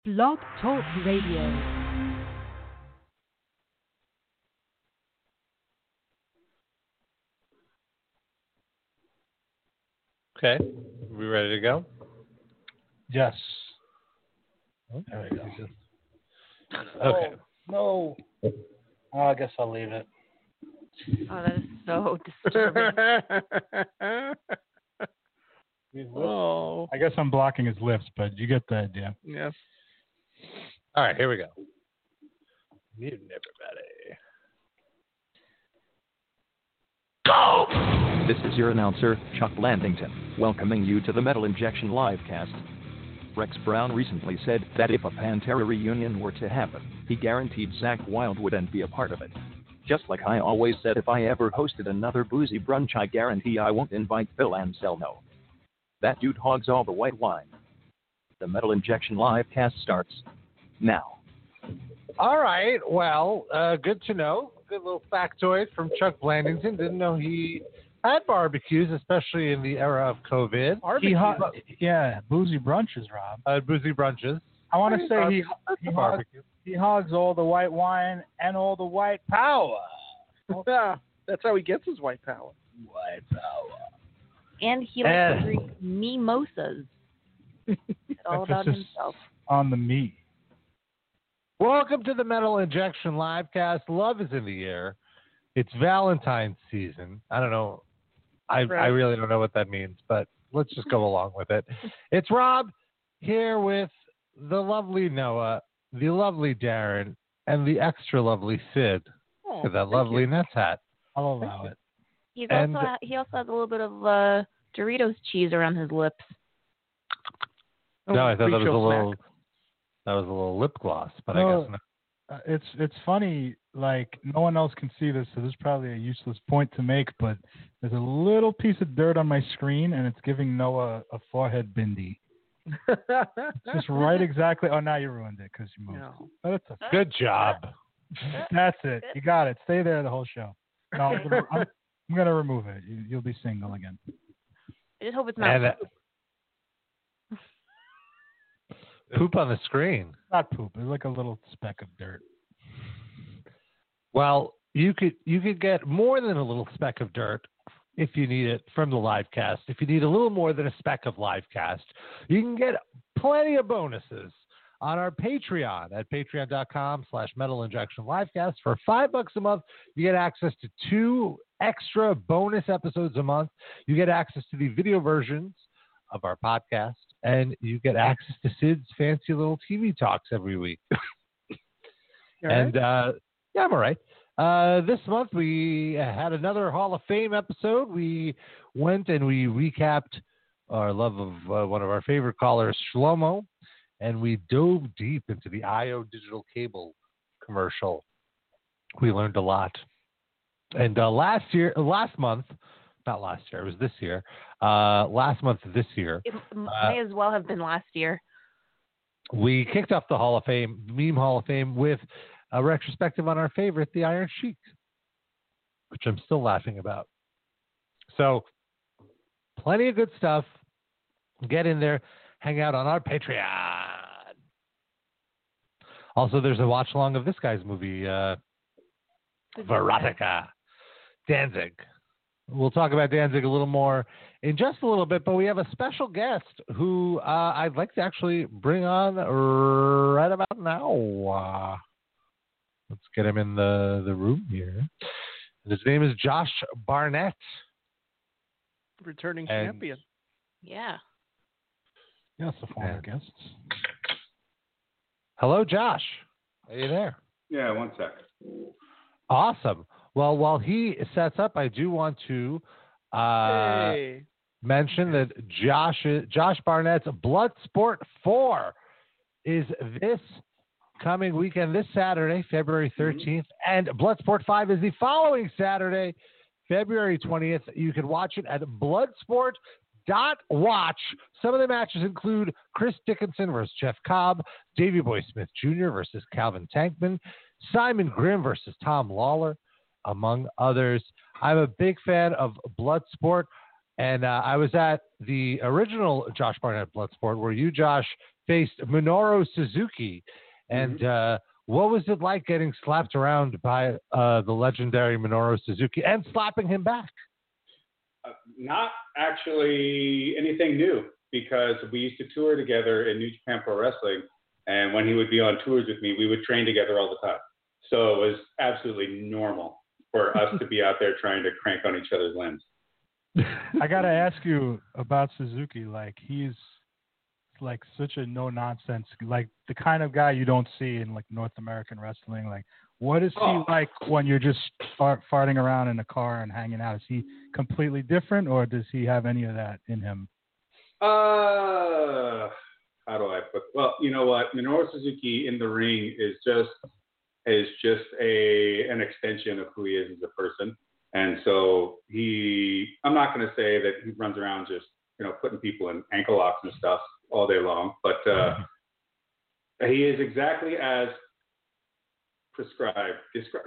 Blog Talk Radio. Okay, we ready to go? Yes. There we go. Okay. No. Oh, I guess I'll leave it. Oh, that is so disturbing. Oh. I guess I'm blocking his lips, but you get the idea. Yes. All right, here we go. Muting everybody. Go! This is your announcer, Chuck Landington, welcoming you to the Metal Injection Livecast. Rex Brown recently said that if a Pantera reunion were to happen, he guaranteed Zakk Wylde wouldn't be a part of it. Just like I always said, if I ever hosted another boozy brunch, I guarantee I won't invite Phil Anselmo. That dude hogs all the white wine. The Metal Injection Livecast starts now. All right, well, good to know. Good little factoid from Chuck Blandington. Didn't know he had barbecues, especially in the era of COVID. Boozy brunches, Rob. Boozy brunches. I want to say he hogs all the white wine and all the white power. Yeah, that's how he gets his white power. White power. And he likes to drink mimosas. It's all about himself. On the meat. Welcome to the Metal Injection Livecast. Love is in the air. It's Valentine's season. I don't know. I really don't know what that means, but let's just go along with it. It's Rob here with the lovely Noah, the lovely Darren, and the extra lovely Sid. Look at that lovely Nets hat. I'll allow it. He also has a little bit of Doritos cheese around his lips. No, I thought that was a little lip gloss, but I guess not. It's funny, like, no one else can see this, so this is probably a useless point to make, but there's a little piece of dirt on my screen, and it's giving Noah a forehead bindi. It's just right exactly. Oh, now you ruined it because you moved. No. But it's okay. Good job. That's it. You got it. Stay there the whole show. No, I'm going to remove it. You'll be single again. I just hope it's not Poop on the screen. Not poop. It's like a little speck of dirt. Well, you could get more than a little speck of dirt if you need it from the livecast. If you need a little more than a speck of livecast, you can get plenty of bonuses on our Patreon at patreon.com/Metal Injection Livecast. For $5 a month, you get access to 2 extra bonus episodes a month. You get access to the video versions of our podcast, and you get access to Sid's fancy little TV talks every week. And yeah, I'm all right. This month we had another Hall of Fame episode. We went and we recapped our love of one of our favorite callers, Shlomo, and we dove deep into the IO digital cable commercial. We learned a lot. And last month, this year. It may as well have been last year. We kicked off the Hall of Fame, Meme Hall of Fame, with a retrospective on our favorite, the Iron Sheik, which I'm still laughing about. So, plenty of good stuff. Get in there, hang out on our Patreon. Also, there's a watch along of this guy's movie, Veronica, Danzig. We'll talk about Danzig a little more in just a little bit, but we have a special guest who I'd like to actually bring on right about now. Let's get him in the room here. His name is Josh Barnett. Returning champion. Yeah. Yes, a former guest. Hello, Josh. Are you there? Yeah, one sec. Awesome. Well, while he sets up, I do want to mention that Josh Barnett's Bloodsport 4 is this coming weekend, this Saturday, February 13th, and Bloodsport 5 is the following Saturday, February 20th. You can watch it at Bloodsport.watch. Some of the matches include Chris Dickinson versus Jeff Cobb, Davey Boy Smith Jr. versus Calvin Tankman, Simon Grimm versus Tom Lawler, among others. I'm a big fan of Bloodsport, And I was at the original Josh Barnett Bloodsport where you, Josh, faced Minoru Suzuki. And what was it like getting slapped around by the legendary Minoru Suzuki and slapping him back? Not actually anything new, because we used to tour together in New Japan Pro Wrestling. And when he would be on tours with me, we would train together all the time. So it was absolutely normal for us to be out there trying to crank on each other's limbs. I got to ask you about Suzuki. Like, he's like such a no-nonsense, like the kind of guy you don't see in like North American wrestling. Like, what is he like when you're just farting around in a car and hanging out? Is he completely different, or does he have any of that in him? How do I put? Well, you know what? Minoru Suzuki in the ring is just an extension of who he is as a person. And so I'm not going to say that he runs around just, putting people in ankle locks and stuff all day long, but he is exactly as described.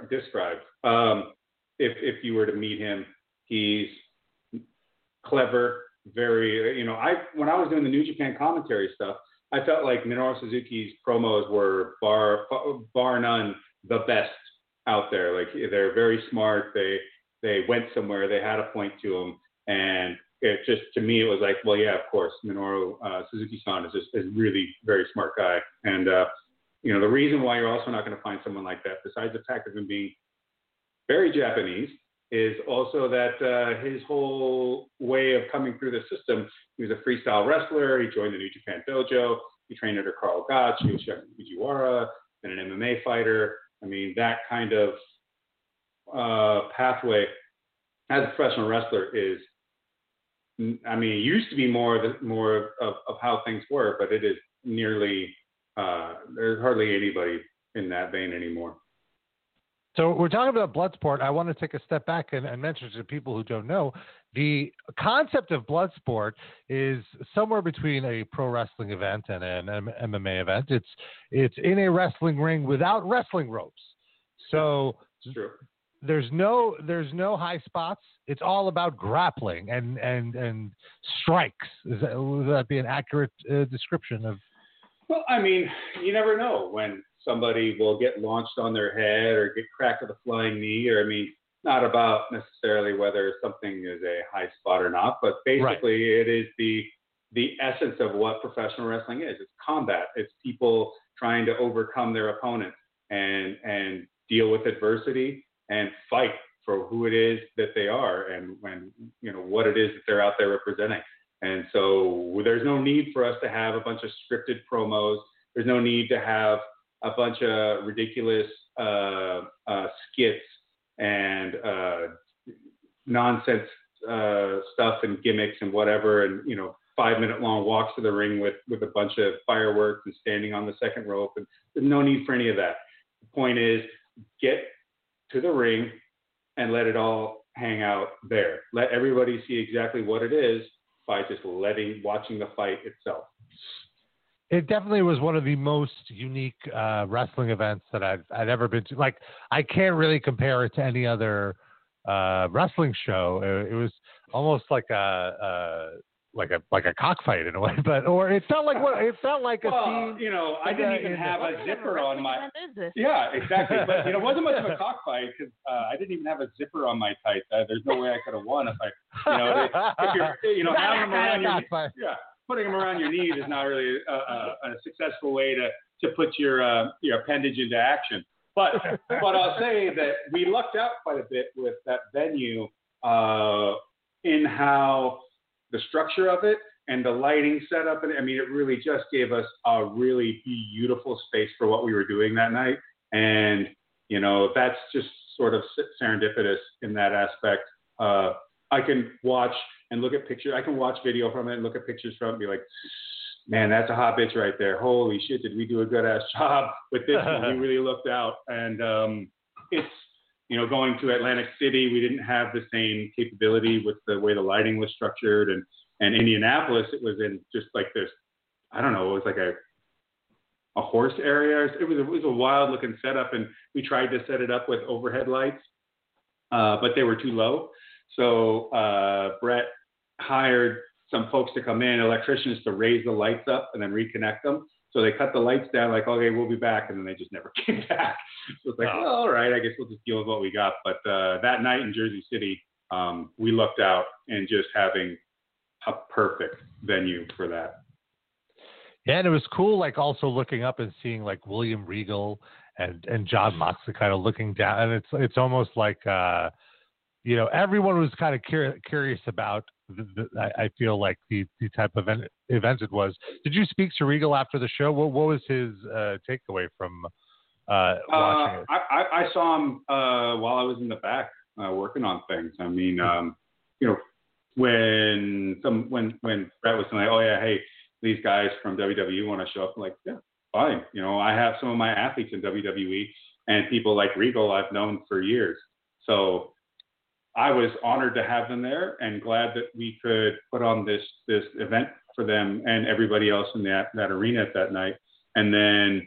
If you were to meet him, he's clever, very, when I was doing the New Japan commentary stuff, I felt like Minoru Suzuki's promos were bar none the best out there. Like, they're very smart. They went somewhere. They had a point to them, and it just, to me, it was like, well, yeah, of course, Minoru Suzuki-san is just a really very smart guy. And the reason why you're also not going to find someone like that, besides the fact of him being very Japanese, is also that his whole way of coming through the system, he was a freestyle wrestler. He joined the New Japan Dojo. He trained under Carl Gotch, Yoshiaki Fujiwara, and an MMA fighter. I mean, that kind of pathway as a professional wrestler is, it used to be more of how things were, but it is nearly, there's hardly anybody in that vein anymore. So we're talking about Bloodsport. I want to take a step back and mention to people who don't know, the concept of Bloodsport is somewhere between a pro wrestling event and an MMA event. It's in a wrestling ring without wrestling ropes. So it's true. There's no high spots. It's all about grappling and strikes. Would that be an accurate description of? Well, you never know when somebody will get launched on their head or get cracked with a flying knee, or not about necessarily whether something is a high spot or not, but basically It is the essence of what professional wrestling is. It's combat. It's people trying to overcome their opponent and deal with adversity and fight for who it is that they are and what it is that they're out there representing. And so there's no need for us to have a bunch of scripted promos. There's no need to have a bunch of ridiculous skits and nonsense stuff and gimmicks and whatever, and 5-minute long walks to the ring with a bunch of fireworks and standing on the second rope. And there's no need for any of that. The point is, get to the ring and let it all hang out there. Let everybody see exactly what it is by just watching the fight itself. It definitely was one of the most unique wrestling events that I'd ever been to. Like, I can't really compare it to any other wrestling show. It was almost like a cockfight in a way, it felt like a scene. I didn't even have a zipper on my. Yeah, exactly. But it wasn't much of a cockfight because I didn't even have a zipper on my tights. There's no way I could have won if if you're having them around your putting them around your knees is not really a successful way to put your appendage into action. But I'll say that we lucked out quite a bit with that venue in how the structure of it and the lighting setup. And it really just gave us a really beautiful space for what we were doing that night. And, that's just sort of serendipitous in that aspect. I can watch and look at pictures. I can watch video from it and look at pictures from it and be like, man, that's a hot bitch right there. Holy shit, did we do a good ass job with this one? We really looked out. And it's, going to Atlantic City, we didn't have the same capability with the way the lighting was structured. And Indianapolis, it was in just like this, I don't know, it was like a horse area. It was a wild looking setup, and we tried to set it up with overhead lights, but they were too low. So Brett hired some folks to come in, electricians, to raise the lights up and then reconnect them. So they cut the lights down, like, okay, we'll be back, and then they just never came back. So it's like, well, all right, I guess we'll just deal with what we got. But that night in Jersey City, we lucked out in just having a perfect venue for that. Yeah, and it was cool, like, also looking up and seeing, like, William Regal and John Moxley kind of looking down. And it's almost like, you know, everyone was kind of curious about I feel like the type of event it was. Did you speak to Regal after the show? What was his takeaway from watching it? I saw him while I was in the back working on things. I mean, you know, when Brett was like, oh yeah, hey, these guys from WWE want to show up, I'm like, yeah, fine. You know, I have some of my athletes in WWE, and people like Regal I've known for years. So I was honored to have them there, and glad that we could put on this event for them and everybody else in that arena at that night. And then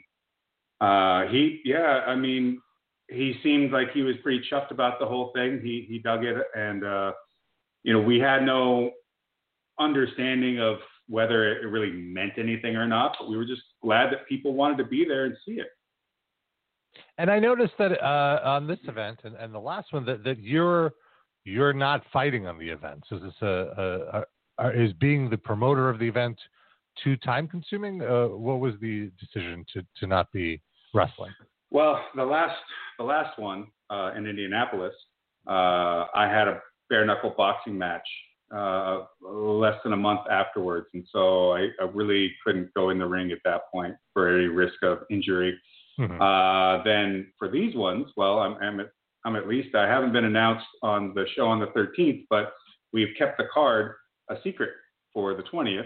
he seemed like he was pretty chuffed about the whole thing. He dug it, and you know, we had no understanding of whether it really meant anything or not, but we were just glad that people wanted to be there and see it. And I noticed that on this event and the last one that you're not fighting on the event. So is this is being the promoter of the event too time consuming? What was the decision to not be wrestling? Well, the last one in Indianapolis, I had a bare knuckle boxing match less than a month afterwards, and so I really couldn't go in the ring at that point for any risk of injury. Mm-hmm. Then for these ones, well, I'm at least, I haven't been announced on the show on the 13th, but we've kept the card a secret for the 20th.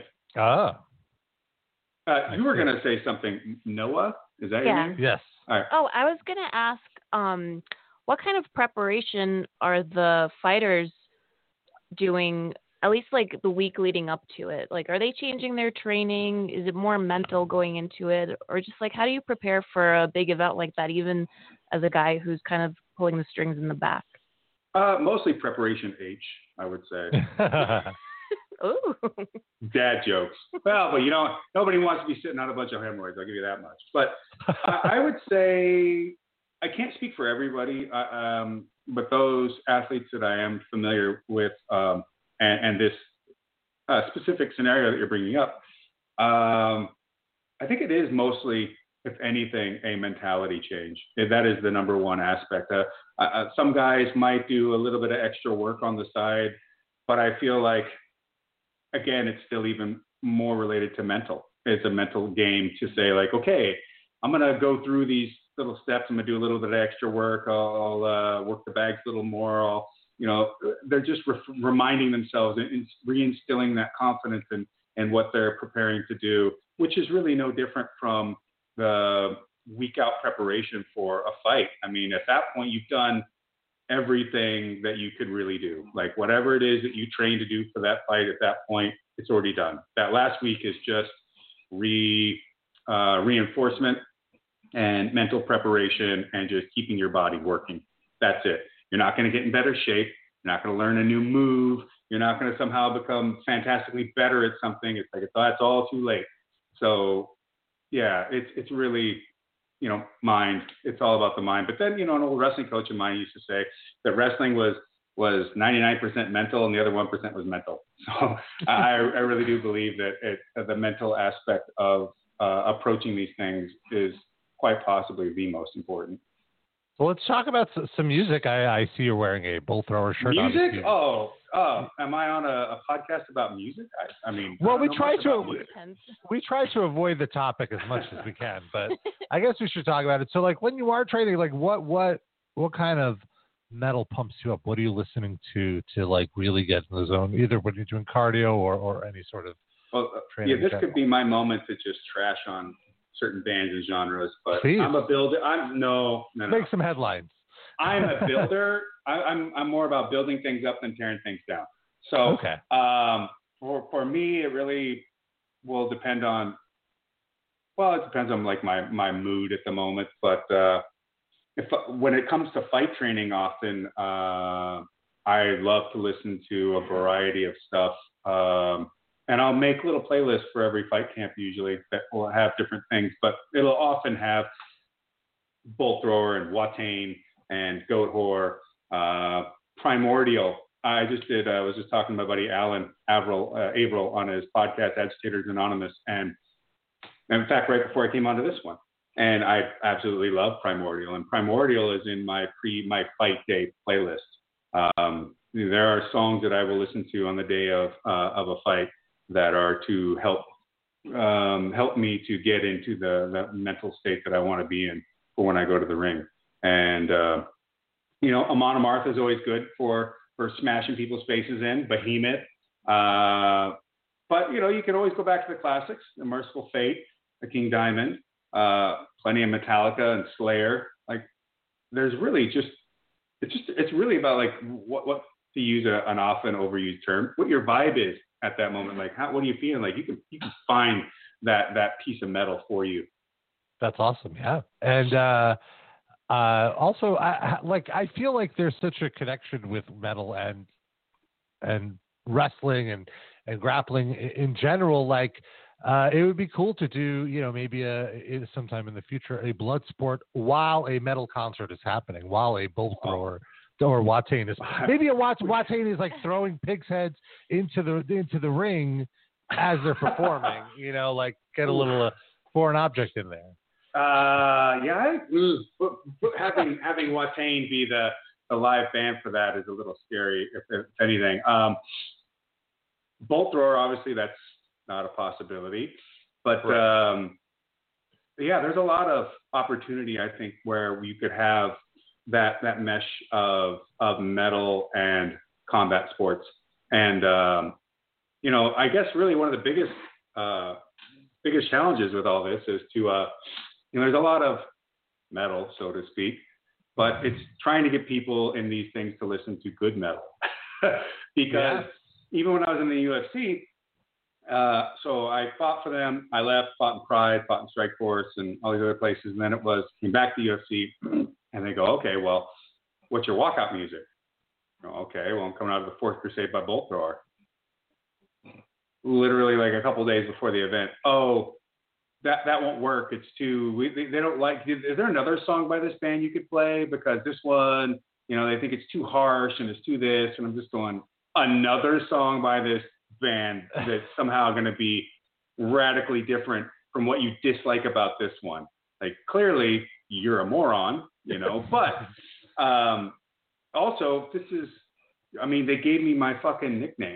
You were going to say something, Noah? Is that your name? Yes. All right. Oh, I was going to ask, what kind of preparation are the fighters doing, at least like the week leading up to it? Like, are they changing their training? Is it more mental going into it? Or just like, how do you prepare for a big event like that, even as a guy who's kind of pulling the strings in the back? Mostly preparation H, I would say. Ooh. Dad jokes. Well, but you know, nobody wants to be sitting on a bunch of hemorrhoids, I'll give you that much. But I would say, I can't speak for everybody, but those athletes that I am familiar with, and this specific scenario that you're bringing up, I think it is mostly, if anything, a mentality change. That is the number one aspect. Some guys might do a little bit of extra work on the side, but I feel like, again, it's still even more related to mental. It's a mental game to say, like, okay, I'm going to go through these little steps. I'm going to do a little bit of extra work. I'll work the bags a little more. They're just reminding themselves and reinstilling that confidence in what they're preparing to do, which is really no different from the week out preparation for a fight. I mean, at that point, you've done everything that you could really do. Like, whatever it is that you train to do for that fight at that point, it's already done. That last week is just reinforcement and mental preparation and just keeping your body working. That's it. You're not going to get in better shape. You're not going to learn a new move. You're not going to somehow become fantastically better at something. It's like, that's all too late. So yeah, it's really, mind. It's all about the mind. But then, an old wrestling coach of mine used to say that wrestling was 99% mental and the other 1% was mental. So I really do believe that the mental aspect of approaching these things is quite possibly the most important. Well, let's talk about some music. I see you're wearing a bull thrower shirt. Music? Oh, am I on a podcast about music? I mean, well, we try to avoid the topic as much as we can, but I guess we should talk about it. So, like, when you are training, like, what kind of metal pumps you up? What are you listening to like really get in the zone? Either when you're doing cardio or any sort of training. Yeah, this could be my moment to just trash on certain bands and genres, but Please. I'm a builder. No. Make some headlines. I'm a builder. I'm more about building things up than tearing things down. So, okay. For me, it really will depend on. Well, it depends on like my mood at the moment. But when it comes to fight training, often I love to listen to a variety of stuff. And I'll make little playlists for every fight camp usually that will have different things, but it'll often have Bolt Thrower and Watain and Goat Whore, Primordial. I was just talking to my buddy Alan Averill on his podcast, Agitators Anonymous. And in fact, right before I came onto this one, and I absolutely love Primordial. And Primordial is in my fight day playlist. There are songs that I will listen to on the day of a fight that are to help me to get into the mental state that I want to be in for when I go to the ring. And, Amon Amarth is always good for smashing people's faces in, Behemoth. But, you can always go back to the classics, The Merciful Fate, The King Diamond, plenty of Metallica and Slayer. Like, there's really it's really about like what to use an often overused term, what your vibe is at that moment. Like, what are you feeling? Like, you can find that piece of metal for you. That's awesome. Yeah. And, also, I feel like there's such a connection with metal and wrestling and grappling in general. Like, it would be cool to do, maybe sometime in the future, a blood sport while a metal concert is happening, while a Bolt Thrower or Watain is. Maybe Watain is like throwing pigs' heads into the ring as they're performing. Like get a little foreign object in there. Having Watain be the live band for that is a little scary, if anything. Bolt Thrower, obviously, that's not a possibility. But right. There's a lot of opportunity, I think, where you could have that mesh of metal and combat sports. And I guess really one of the biggest challenges with all this is to there's a lot of metal, so to speak, but it's trying to get people in these things to listen to good metal. Because even when I was in the UFC, so I fought for them, I left, fought in Pride, fought in Strikeforce and all these other places, and then came back to UFC, and they go, okay, well, what's your walkout music? Okay, well, I'm coming out of the Fourth Crusade by Bolt Thrower. Literally like a couple of days before the event. Oh, that won't work. It's too, they don't like, is there another song by this band you could play? Because this one, they think it's too harsh and it's too this. And I'm just going, another song by this band that's somehow going to be radically different from what you dislike about this one. Like, clearly you're a moron, but also they gave me my fucking nickname.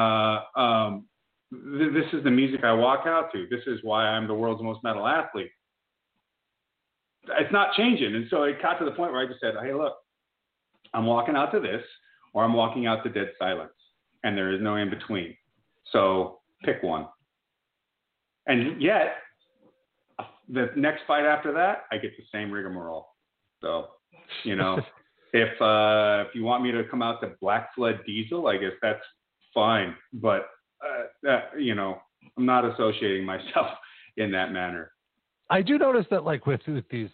This is the music I walk out to. This is why I'm the world's most metal athlete. It's not changing. And so it got to the point where I just said, hey, look, I'm walking out to this or I'm walking out to dead silence. And there is no in between. So pick one. And yet, the next fight after that, I get the same rigmarole. So, if you want me to come out to Black Flood Diesel, I guess that's fine. But I'm not associating myself in that manner. I do notice that, like with these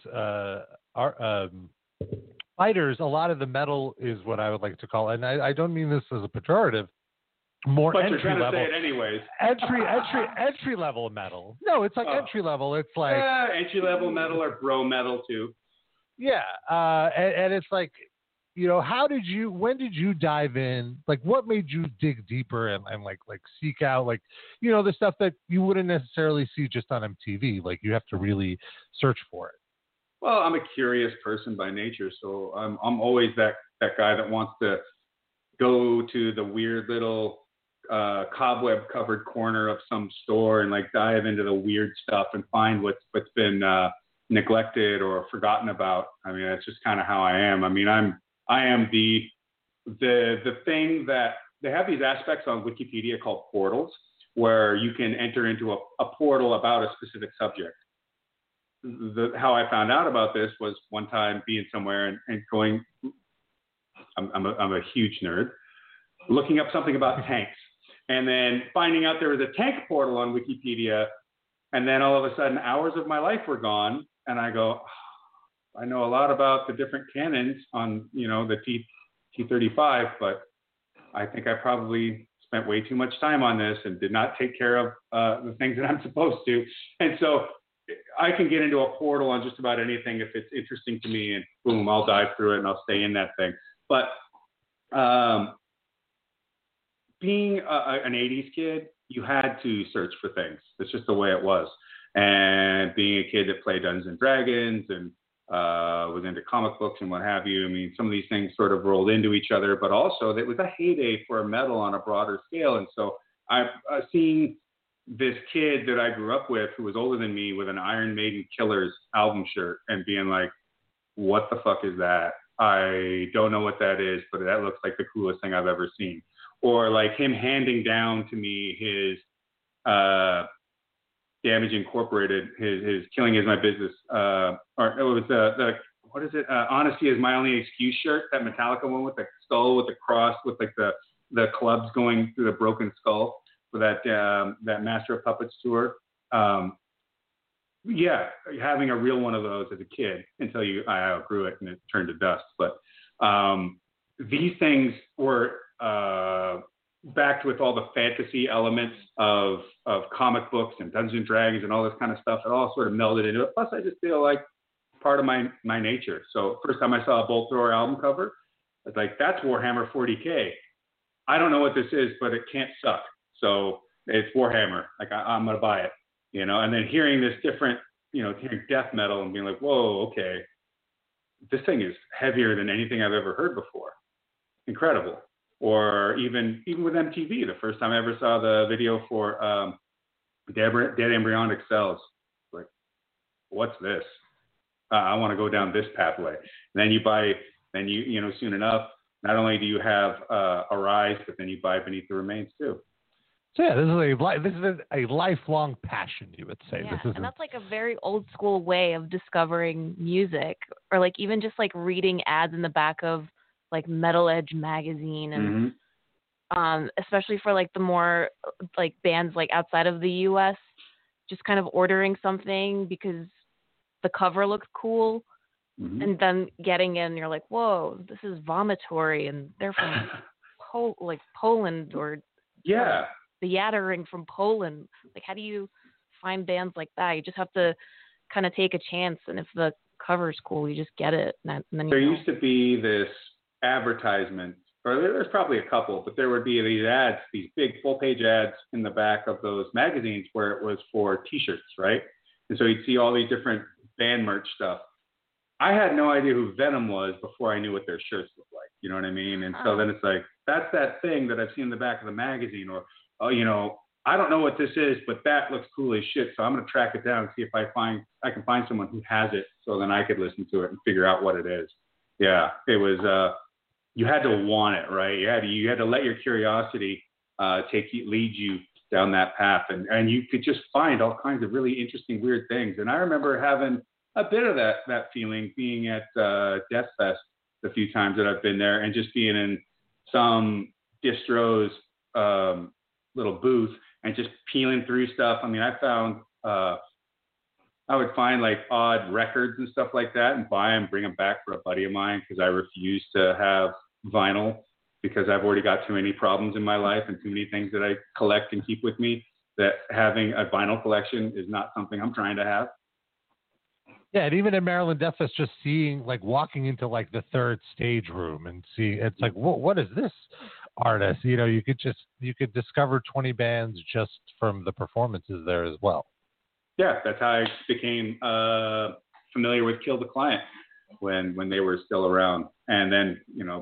fighters, a lot of the metal is what I would like to call, and I don't mean this as a pejorative, more but entry you're level. Say it anyways. Entry level metal. No, it's like entry level. It's like entry level metal or bro metal too. Yeah, and it's like, when did you dive in? Like, what made you dig deeper and like seek out, like, the stuff that you wouldn't necessarily see just on MTV? Like, you have to really search for it. Well, I'm a curious person by nature, so I'm always that guy that wants to go to the weird little cobweb covered corner of some store and like dive into the weird stuff and find what's been neglected or forgotten about. I mean, that's just kind of how I am. I mean, I am the thing that they have these aspects on Wikipedia called portals, where you can enter into a portal about a specific subject. How I found out about this was one time being somewhere and going, I'm a huge nerd, looking up something about tanks, and then finding out there was a tank portal on Wikipedia, and then all of a sudden hours of my life were gone, and I go, I know a lot about the different cannons on, the T-35, but I think I probably spent way too much time on this and did not take care of the things that I'm supposed to. And so I can get into a portal on just about anything if it's interesting to me, and boom, I'll dive through it and I'll stay in that thing. But being an 80s kid, you had to search for things. That's just the way it was. And being a kid that played Dungeons and Dragons and was into comic books and what have you, I mean, some of these things sort of rolled into each other, but also it was a heyday for metal on a broader scale. And so I've seen this kid that I grew up with who was older than me with an Iron Maiden Killers album shirt and being like, what the fuck is that? I don't know what that is, but that looks like the coolest thing I've ever seen. Or like him handing down to me his Damage Incorporated, his Killing Is My Business, or it was the what is it? Honesty Is My Only Excuse shirt, that Metallica one with the skull with the cross with like the clubs going through the broken skull for that Master of Puppets tour. Yeah, having a real one of those as a kid until I outgrew it and it turned to dust. But these things were backed with all the fantasy elements of comic books and Dungeons and Dragons and all this kind of stuff. It all sort of melded into it. Plus, I just feel like part of my nature. So first time I saw a Bolt Thrower album cover, I was like, that's Warhammer 40K. I don't know what this is, but it can't suck. So it's Warhammer. Like I'm going to buy it, you know? And then hearing this different, hearing death metal and being like, whoa, okay, this thing is heavier than anything I've ever heard before. Incredible. Or even with MTV, the first time I ever saw the video for Dead Embryonic Cells, like, what's this? I want to go down this pathway. And then you soon enough, not only do you have Arise, but then you buy Beneath the Remains too. So yeah, this is a lifelong passion, you would say. Yeah, and that's like a very old school way of discovering music, or like even just like reading ads in the back of like Metal Edge magazine, and especially for like the more like bands like outside of the U.S., just kind of ordering something because the cover looks cool, and then getting in, you're like, whoa, this is Vomitory, and they're from Poland, or yeah. The Yattering from Poland. Like, how do you find bands like that? You just have to kind of take a chance, and if the cover's cool, you just get it. And then there used to be this advertisement, or there's probably a couple, but there would be these ads, these big full-page ads in the back of those magazines where it was for T-shirts, right? And so you'd see all these different band merch stuff. I had no idea who Venom was before I knew what their shirts looked like. You know what I mean? And so then it's like, that's that thing that I've seen in the back of the magazine, or I don't know what this is, but that looks cool as shit. So I'm going to track it down and see if I can find someone who has it, so then I could listen to it and figure out what it is. Yeah, it was. You had to want it, right? You had to let your curiosity lead you down that path, and you could just find all kinds of really interesting, weird things. And I remember having a bit of that feeling being at Death Fest the few times that I've been there, and just being in some distro's little booth and just peeling through stuff. I mean, I found I would find like odd records and stuff like that and buy them, bring them back for a buddy of mine, because I refuse to have vinyl, because I've already got too many problems in my life and too many things that I collect and keep with me, that having a vinyl collection is not something I'm trying to have. Yeah, and even in Maryland Death Fest, just walking into like the third stage room and see, it's like, what is this artist? You could discover 20 bands just from the performances there as well. Yeah, that's how I became familiar with Kill the Client when they were still around, and then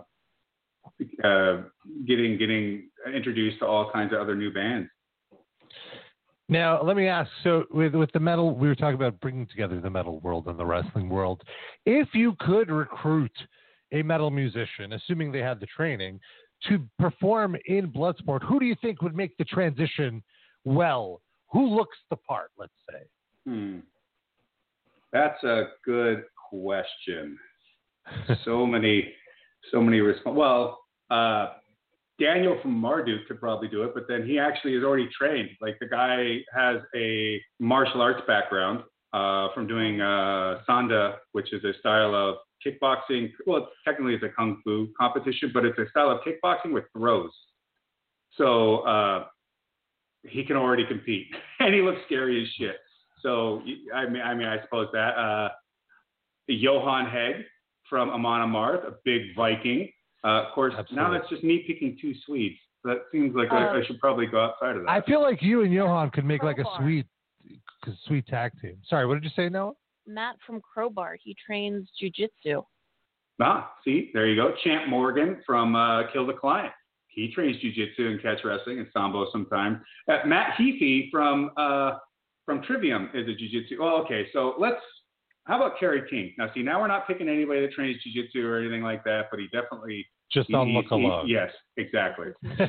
getting introduced to all kinds of other new bands. Now, let me ask, so with the metal, we were talking about bringing together the metal world and the wrestling world. If you could recruit a metal musician, assuming they had the training, to perform in Bloodsport, who do you think would make the transition well? Who looks the part, let's say? That's a good question. So many responses. Well, Daniel from Marduk could probably do it, but then he actually is already trained. Like, the guy has a martial arts background from doing Sanda, which is a style of kickboxing. Well, technically it's a kung fu competition, but it's a style of kickboxing with throws. So he can already compete, and he looks scary as shit. So I mean, I suppose that Johan Hegg from Amon Amarth, a big Viking. Of course, Absolutely. now that's just me picking two Swedes. That seems like I should probably go outside of that. I feel like you and Johan could make like a Crowbar. sweet tag team. Sorry, what did you say, Noah? Matt from Crowbar. He trains jujitsu. See, there you go. Champ Morgan from Kill the Client. He trains jiu-jitsu and catch wrestling and sambo sometimes. Matt Heafy from Trivium is a jiu-jitsu. Oh, okay. So how about Kerry King? Now, see, now we're not picking anybody that trains jiu-jitsu or anything like that, but he definitely just on look alone. Yes, exactly.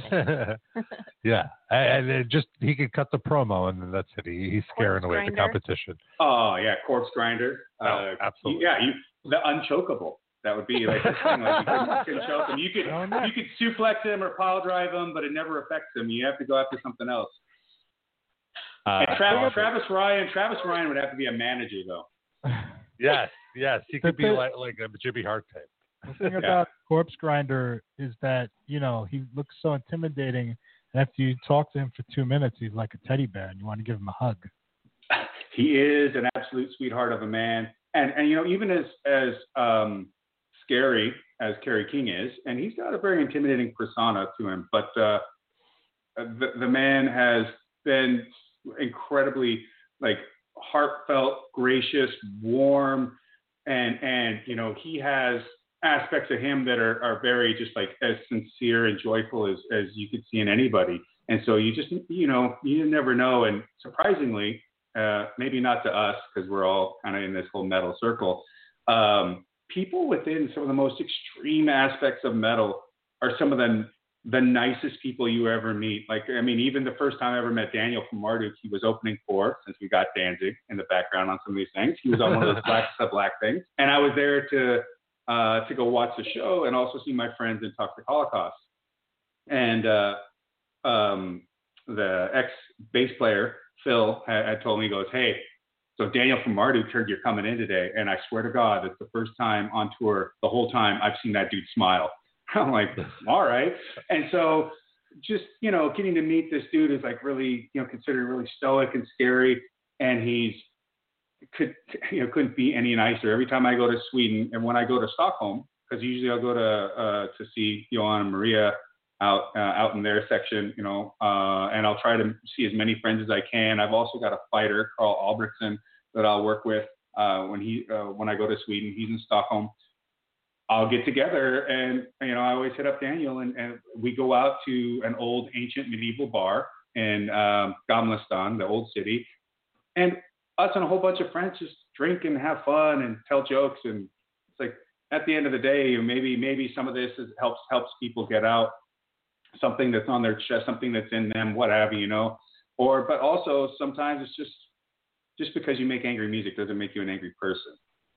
Yeah, and it just he could cut the promo, and then that's it. He's scaring away the competition. Oh yeah, corpse grinder. Absolutely. Yeah, the unchokable. That would be like this thing. Like you can choke him. You could suplex him or pile drive him, but it never affects him. You have to go after something else. And Travis Ryan would have to be a manager though. Yes, he could be like a Jimmy Hart type. The thing about Corpse Grinder is that, he looks so intimidating, and after you talk to him for 2 minutes, he's like a teddy bear, and you want to give him a hug. He is an absolute sweetheart of a man, and even as scary as Kerry King is, and he's got a very intimidating persona to him, but the man has been incredibly heartfelt, gracious, warm, and he has aspects of him that are very just as sincere and joyful as you could see in anybody. And so you just, you never know. And surprisingly, maybe not to us, because we're all kind of in this whole metal circle, people within some of the most extreme aspects of metal are some of the nicest people you ever meet. Even the first time I ever met Daniel from Marduk, he was opening for, since we got Danzig in the background on some of these things. He was on one of those black things. And I was there to go watch the show and also see my friends in Toxic Holocaust. And the ex-bass player, Phil, had told me, he goes, "Hey, so Daniel from Marduk heard you're coming in today, and I swear to God, it's the first time on tour, the whole time, I've seen that dude smile." I'm like, all right. And so just, getting to meet this dude is really, considered really stoic and scary. And couldn't be any nicer. Every time I go to Sweden, and when I go to Stockholm, because usually I'll go to see Johan and Maria out in their section, and I'll try to see as many friends as I can. I've also got a fighter, Carl Albrechtsen, that I'll work with when I go to Sweden. He's in Stockholm. I'll get together, and I always hit up Daniel, and we go out to an old ancient medieval bar in Gamlestan, the old city, and us and a whole bunch of friends just drink and have fun and tell jokes. And it's at the end of the day, maybe some of this helps people get out something that's on their chest, something that's in them, what have you, but also sometimes it's just because you make angry music doesn't make you an angry person.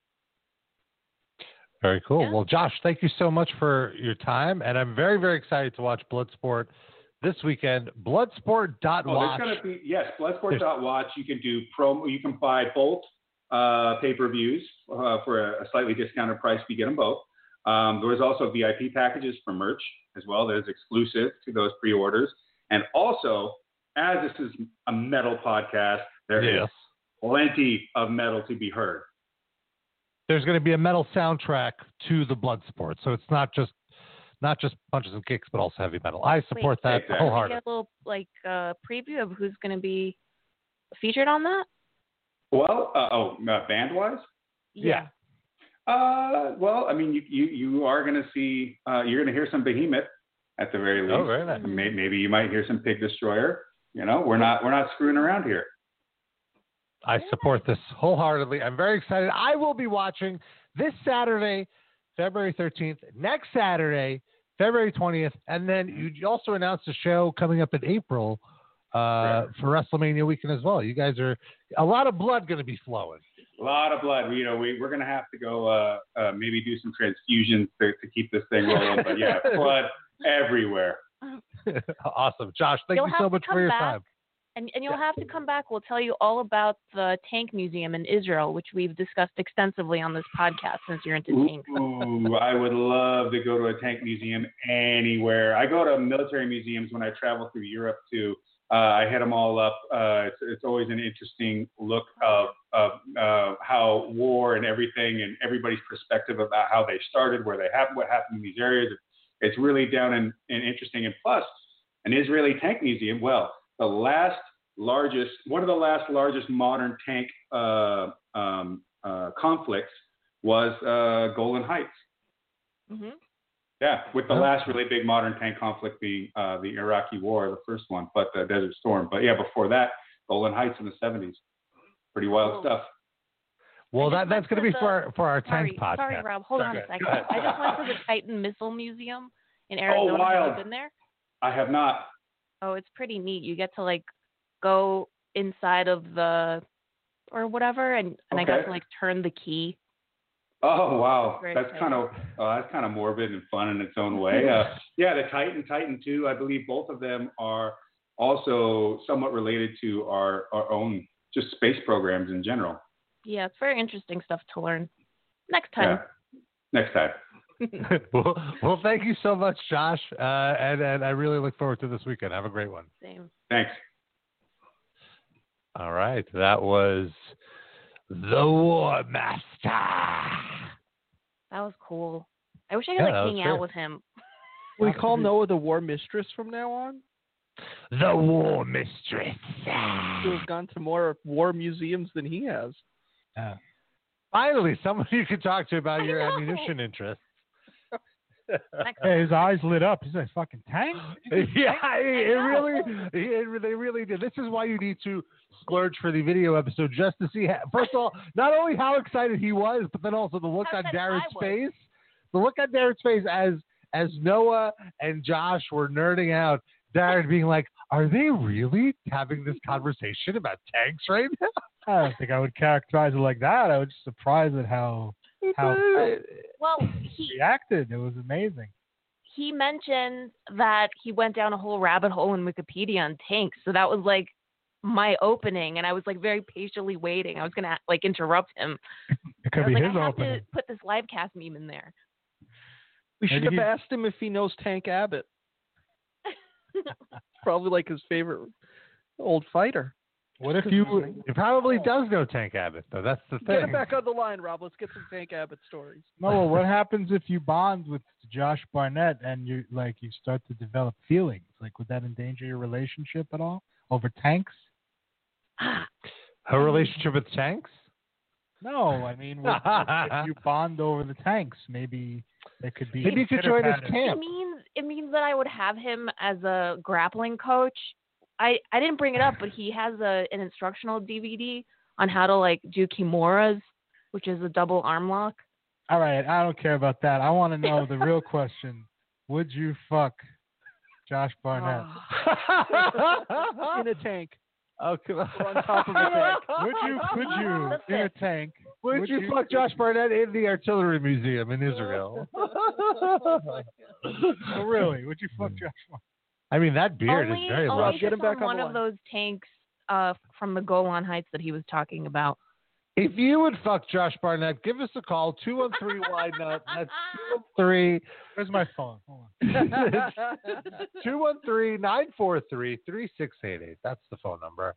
Very cool. Yeah. Well, Josh, thank you so much for your time, and I'm very, very excited to watch Bloodsport this weekend. Bloodsport.watch. There's going to be, Bloodsport.watch. You can do promo. You can buy both pay-per-views for a slightly discounted price if you get them both. There's also VIP packages for merch as well. That is exclusive to those pre-orders. And also, as this is a metal podcast, there is plenty of metal to be heard. There's going to be a metal soundtrack to the Bloodsport, so it's not just punches and kicks, but also heavy metal. I support that wholeheartedly. Get a little preview of who's going to be featured on that. Well, band-wise? Yeah. Well, you are going to see. You're going to hear some Behemoth at the very least. Oh, very nice. Maybe you might hear some Pig Destroyer. We're not screwing around here. I support this wholeheartedly. I'm very excited. I will be watching this Saturday, February 13th, next Saturday, February 20th, and then you also announced a show coming up in April for WrestleMania weekend as well. You guys are a lot of blood going to be flowing. A lot of blood. We're going to have to go maybe do some transfusions to keep this thing rolling. But blood everywhere. Awesome. Josh, thank you so much for your time. And you'll have to come back. We'll tell you all about the tank museum in Israel, which we've discussed extensively on this podcast since you're into tanks. Ooh, I would love to go to a tank museum anywhere. I go to military museums when I travel through Europe too. I hit them all up. It's always an interesting look of how war and everything and everybody's perspective about how they started, where they happened, what happened in these areas. It's really down and interesting. And plus, an Israeli tank museum, well, one of the last largest modern tank conflicts was Golan Heights. Mm-hmm. Yeah, with the last really big modern tank conflict being the Iraqi War, the first one, but the Desert Storm. But yeah, before that, Golan Heights in the 70s. Pretty wild stuff. Well, that's going to be for our tank podcast. Sorry, Rob. Hold on a second. I just went to the Titan Missile Museum in Arizona. Oh, wild. Have you been there? I have not. Oh, it's pretty neat. You get to like go inside of the or whatever, and I got to like turn the key. Oh wow, that's kind of morbid and fun in its own way. Yeah, the Titan 2, I believe both of them are also somewhat related to our own just space programs in general. Yeah, it's very interesting stuff to learn. Next time. Yeah. Next time. well, thank you so much, Josh, and I really look forward to this weekend. Have a great one. Same. Thanks. All right, that was the War Master. That was cool. I wish I could hang out with him. We call Noah the War Mistress from now on? The War Mistress. You have gone to more war museums than he has. Finally, someone you can talk to about your ammunition interests. Hey, his eyes lit up. He's like, fucking tank? Yeah, they really did. This is why you need to splurge for the video episode, just to see, first of all, not only how excited he was, but then also the look on Darren's face. The look on Darren's face as Noah and Josh were nerding out. Darren being like, are they really having this conversation about tanks right now? I don't think I would characterize it like that. I was just surprised at how he reacted. It was amazing. He mentioned that he went down a whole rabbit hole in Wikipedia on tanks, so that was like my opening, and I was like very patiently waiting. I was gonna like interrupt him. It could be his opening. I have to put this live cast meme in there. We should have asked him if he knows Tank Abbott. Probably like his favorite old fighter. What if he probably does know Tank Abbott, though? That's the thing. Get him back on the line, Rob. Let's get some Tank Abbott stories. No, what happens if you bond with Josh Barnett and you start to develop feelings? Like, would that endanger your relationship at all over tanks? Her relationship with tanks? No, I mean, if you bond over the tanks, maybe it could be. Maybe you could join his camp. It means that I would have him as a grappling coach. I didn't bring it up, but he has an instructional DVD on how to like do kimuras, which is a double arm lock. All right, I don't care about that. I want to know the real question: would you fuck Josh Barnett in a tank? Oh, come on. Or on top of a tank. Would you in a tank? Would you fuck Josh Barnett in the Artillery Museum in Israel? Oh, really? Would you fuck Josh Barnett? I mean, that beard is very long. lush. Get him back on one of those tanks from the Golan Heights that he was talking about. If you would fuck Josh Barnett, give us a call, 213-WIDE-NUT. That's 213. Where's my phone? Hold on. 213-943-3688. That's the phone number.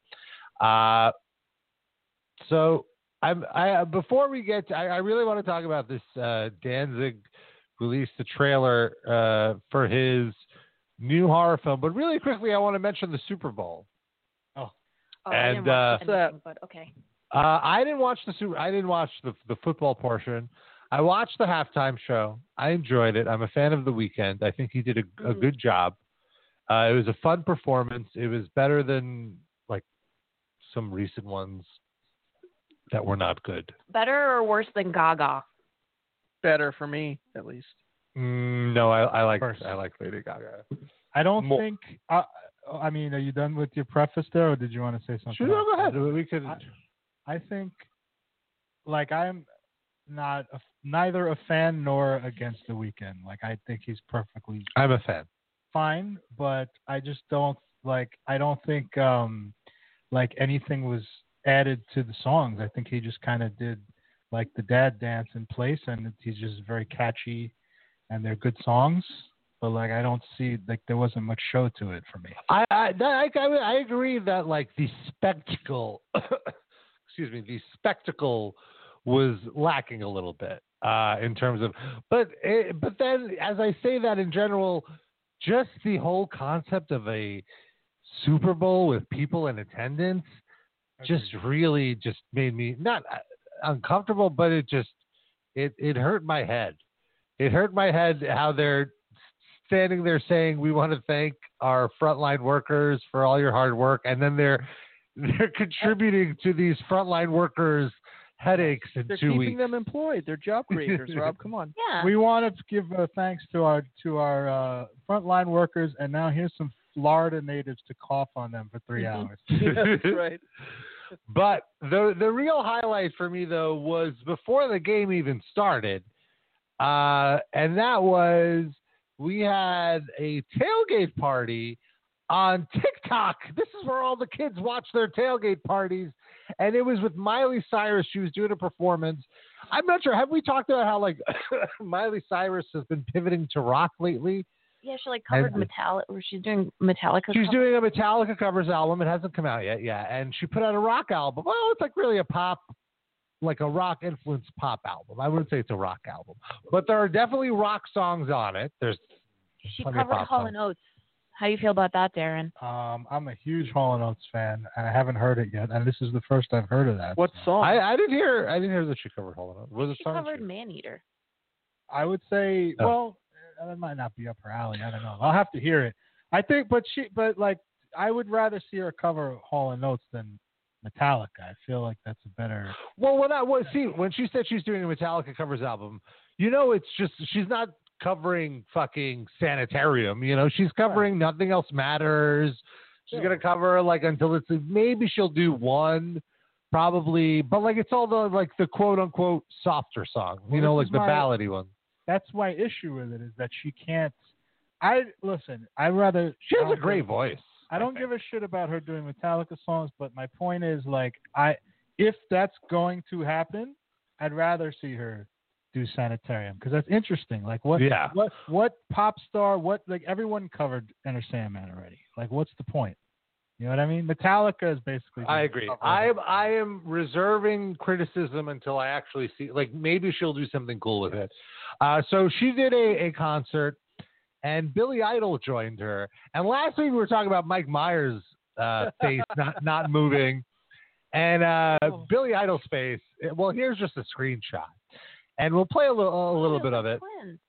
So before we get to, I really want to talk about this. Danzig released the trailer for his new horror film, but really quickly, I want to mention the Super Bowl. Oh, and I didn't watch anything, but okay. I didn't watch the football portion. I watched the halftime show. I enjoyed it. I'm a fan of The Weeknd. I think he did a good job. It was a fun performance. It was better than like some recent ones that were not good. Better or worse than Gaga? Better for me, at least. No, I like Lady Gaga. I don't think. I mean, are you done with your preface there, or did you want to say something? Sure, go ahead. We could. I think, like, I'm not neither a fan nor against The Weeknd. Like, I think he's perfectly. I'm a fan. Fine, but I just don't like. I don't think like anything was added to the songs. I think he just kind of did like the dad dance in place, and he's just very catchy, and they're good songs. But like I don't see like there wasn't much show to it for me. I agree that like the spectacle, the spectacle was lacking a little bit in terms of. But then as I say that in general, just the whole concept of a Super Bowl with people in attendance just really just made me not uncomfortable, but it hurt my head. It hurt my head how they're standing there saying we want to thank our frontline workers for all your hard work, and then they're contributing to these frontline workers' headaches in 2 weeks. They're keeping them employed. They're job creators, Rob. Come on. Yeah. We want to give thanks to our frontline workers, and now here's some Florida natives to cough on them for 3 hours. That's right. But the real highlight for me, though, was before the game even started, and that was we had a tailgate party on TikTok. This is where all the kids watch their tailgate parties, and it was with Miley Cyrus. She was doing a performance. I'm not sure. Have we talked about how, like, Miley Cyrus has been pivoting to rock lately? Yeah, she like covered Metallica, or she's doing Metallica. She's doing a Metallica covers album. It hasn't come out yet, yeah. And she put out a rock album. Well, it's like really a pop, like a rock influenced pop album. I wouldn't say it's a rock album, but there are definitely rock songs on it. She covered Hall & Oates. How do you feel about that, Darren? I'm a huge Hall & Oates fan, and I haven't heard it yet. And this is the first I've heard of that. What song? I didn't hear that she covered Hall & Oates. She covered Maneater. I would say, well, that might not be up her alley. I don't know. I'll have to hear it. I think, but I would rather see her cover Hall & Oates than Metallica. I feel like that's a better. Well, when she said she's doing a Metallica covers album, it's just she's not covering fucking Sanitarium. She's covering Nothing Else Matters. She's gonna cover like until it's maybe she'll do one, probably, but like it's all the quote unquote softer songs. Like the ballady one. That's my issue with it is that she can't. I'd rather. She has a great voice. I don't give a shit about her doing Metallica songs, but my point is if that's going to happen, I'd rather see her do Sanitarium because that's interesting. Like what pop star? Everyone covered Enter Sandman already. Like what's the point? You know what I mean? Metallica is basically. I agree. I am reserving criticism until I actually see. Like maybe she'll do something cool with it. So she did a concert, and Billy Idol joined her. And last week we were talking about Mike Myers' face not moving, and Billy Idol's face. Well, here's just a screenshot, and we'll play a little bit of it.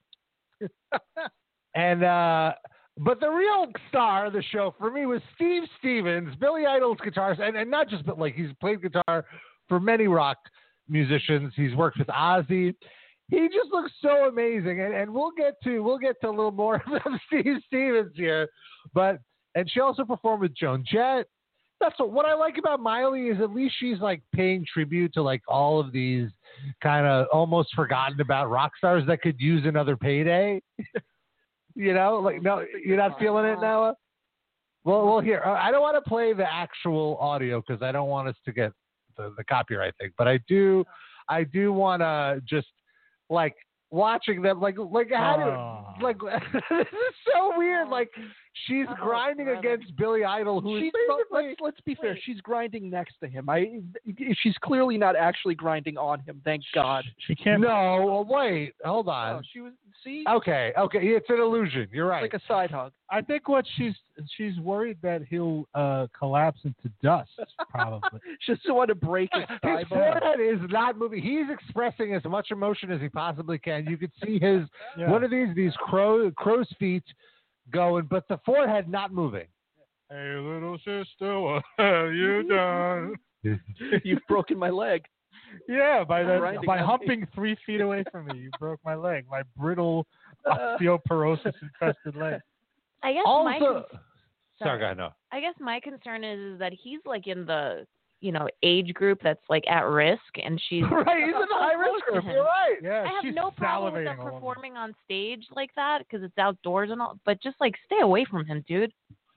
And. But the real star of the show for me was Steve Stevens, Billy Idol's guitarist, and not just, but like he's played guitar for many rock musicians. He's worked with Ozzy. He just looks so amazing, and we'll get to a little more of Steve Stevens here. And she also performed with Joan Jett. That's what I like about Miley is at least she's like paying tribute to like all of these kind of almost forgotten about rock stars that could use another payday. No, you're not feeling it, Noah? Well, here, I don't want to play the actual audio because I don't want us to get the copyright thing, but I do want to just like watching them, like how do, like this is so weird. Like she's grinding against Billy Idol, who is basically. Let's be fair. She's grinding next to him. She's clearly not actually grinding on him. Thank God. She can't. No, wait, hold on. Oh, she was. See. Okay, it's an illusion. You're right. Like a side hug. I think what she's worried that he'll collapse into dust. Probably. She doesn't want to break his thigh. His forehead is not moving. He's expressing as much emotion as he possibly can. You could see his one of these crow's feet going, but the forehead not moving. Hey, little sister, what have you done? You've broken my leg. Yeah, by humping 3 feet away from me, you broke my leg. My brittle osteoporosis infested leg. I guess sorry, go ahead, no. I guess my concern is that he's like in the age group that's like at risk, and she's right. He's in the high risk group. You're right. Yeah, I have no problem with them performing on stage like that because it's outdoors and all, but just like stay away from him, dude.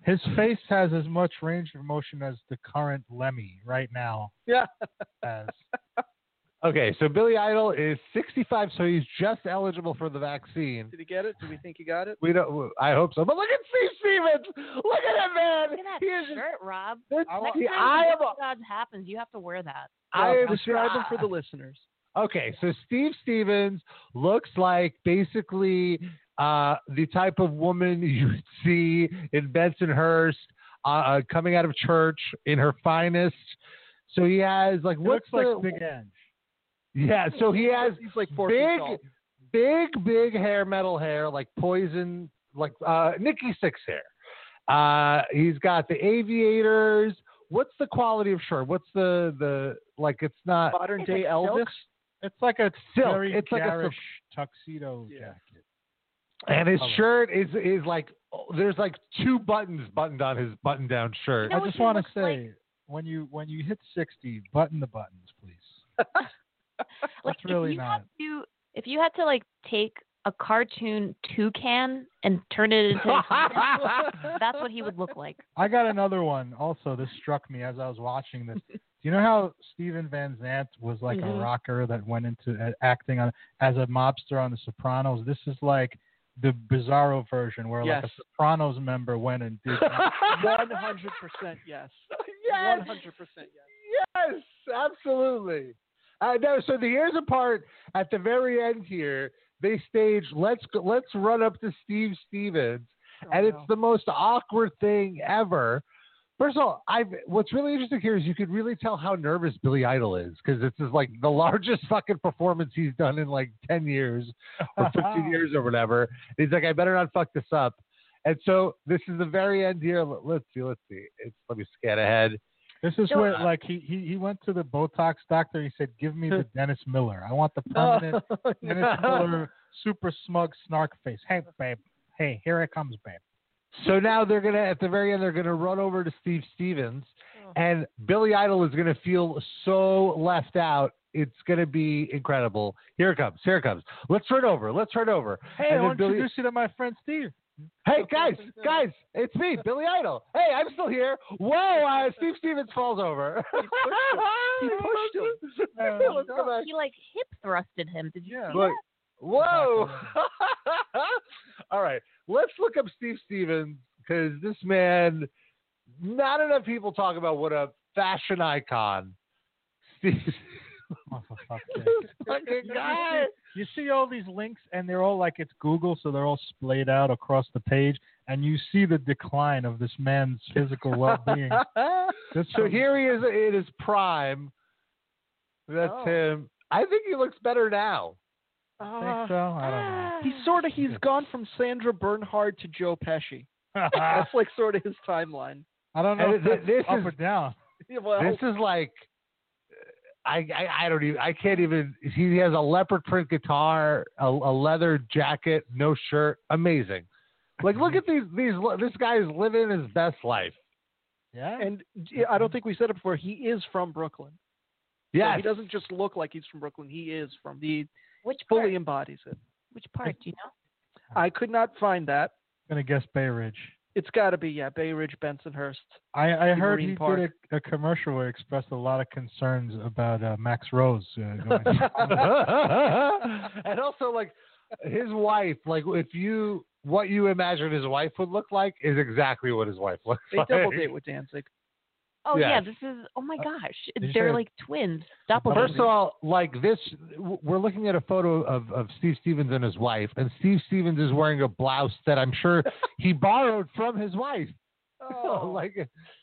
His face has as much range of motion as the current Lemmy right now Yeah. has. Okay, so Billy Idol is 65, so he's just eligible for the vaccine. Did he get it? Do we think he got it? We don't. I hope so. But look at Steve Stevens. Look at that man. Look at He that is just- shirt, Rob. That's- Next see, time I am. God happens, you have to wear that. Describe him for the listeners. Okay, so Steve Stevens looks like basically the type of woman you would see in Bensonhurst coming out of church in her finest. So he has like He what's looks the like Big Ange. yeah? So he has He's like 4 feet tall. big hair, metal hair, like Poison, like Nikki Sixx hair. He's got the aviators. What's the quality of shirt? What's the like? It's not Modern day like Elvis. silk. It's like a silk. very It's like a garish tuxedo Yeah. jacket. And his Color. shirt is like there's like 2 buttons buttoned on his button-down shirt. You know I what just he want to looks say, like? when you hit 60, button the buttons, please. Like That's really if you not. had to, if you had to like take a cartoon toucan and turn it into a human, that's what he would look like. I got another one. Also, this struck me as I was watching this. Do you know how Steven Van Zandt was like a rocker that went into acting as a mobster on The Sopranos? This is like the Bizarro version where like a Yes. Sopranos member went and did. 100% yes. Yes. 100% yes. Yes, absolutely. No, so here's a part at the very end here. They stage let's run up to Steve Stevens, and it's the most awkward thing ever. First of all, what's really interesting here is you could really tell how nervous Billy Idol is because this is like the largest fucking performance he's done in like 10 years or 15 years or whatever. He's like, I better not fuck this up. And so this is the very end here. Let's see. Let me scan ahead. This is where like he went to the Botox doctor. He said, "Give me the Dennis Miller. I want the permanent Dennis Miller super smug snark face. Hey babe, hey here it comes, babe." So now they're gonna at the very end they're gonna run over to Steve Stevens, and Billy Idol is gonna feel so left out. It's gonna be incredible. Here it comes. Let's run over. Hey, And I want to Billy- introduce you to my friend Steve. Hey guys, it's me, Billy Idol. Hey, I'm still here. Whoa, Steve Stevens falls over. He pushed him. Let's go back. He like hip thrusted him. Did you see Look, that? whoa. All right, let's look up Steve Stevens because this man. Not enough people talk about what a fashion icon Steve. Oh, for fuck's sake. This fucking guy. You see all these links, and they're all like it's Google, so they're all splayed out across the page, and you see the decline of this man's physical well-being. So here he is in his prime. That's him. I think he looks better now. think so? I don't know. He's gone from Sandra Bernhard to Joe Pesci. That's like sort of his timeline. I don't know And if that's this up is- or down. Well, This is like I don't even I can't even. He has a leopard print guitar, a leather jacket, no shirt. Amazing. Like look at these. This guy is living his best life. Yeah. and I don't think we said it before. He is from Brooklyn. So Yes. he doesn't just look like he's from Brooklyn. He is from. He Which fully part? embodies it. Which part? Do you know? I could not find that. I'm gonna guess Bay Ridge. It's got to be Bay Ridge, Bensonhurst. I heard Marine he Park. did a commercial where he expressed a lot of concerns about Max Rose going. And also, like his wife, like what you imagine his wife would look like is exactly what his wife looks They like. double date with Danzig. Oh yeah, Yes. this is. Oh my gosh, did you they're say- like twins. First Doppelgangers. of all, like this, we're looking at a photo of Steve Stevens and his wife, and Steve Stevens is wearing a blouse that I'm sure he borrowed from his wife. Oh. Like,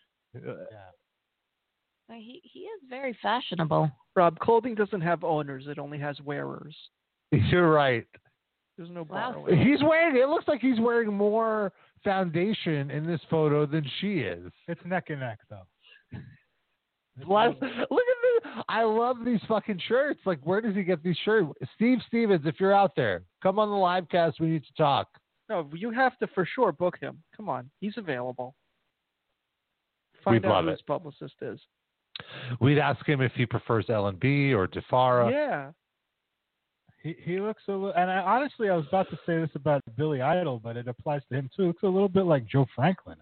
He is very fashionable. Rob, clothing doesn't have owners. It only has wearers. you're right. There's no Wow. borrowing. He's wearing. It looks like he's wearing more foundation in this photo than she is. It's neck and neck though. Look at this. I love these fucking shirts. Like, where does he get these shirts? Steve Stevens, if you're out there, come on the live cast. We need to talk. No, you have to for sure book him. Come on, he's available. We'd Find out love who it. his publicist is. We'd ask him if he prefers L&B or DeFara. Yeah. He looks a little, and honestly, I was about to say this about Billy Idol, but it applies to him too. He looks a little bit like Joe Franklin, I want to say.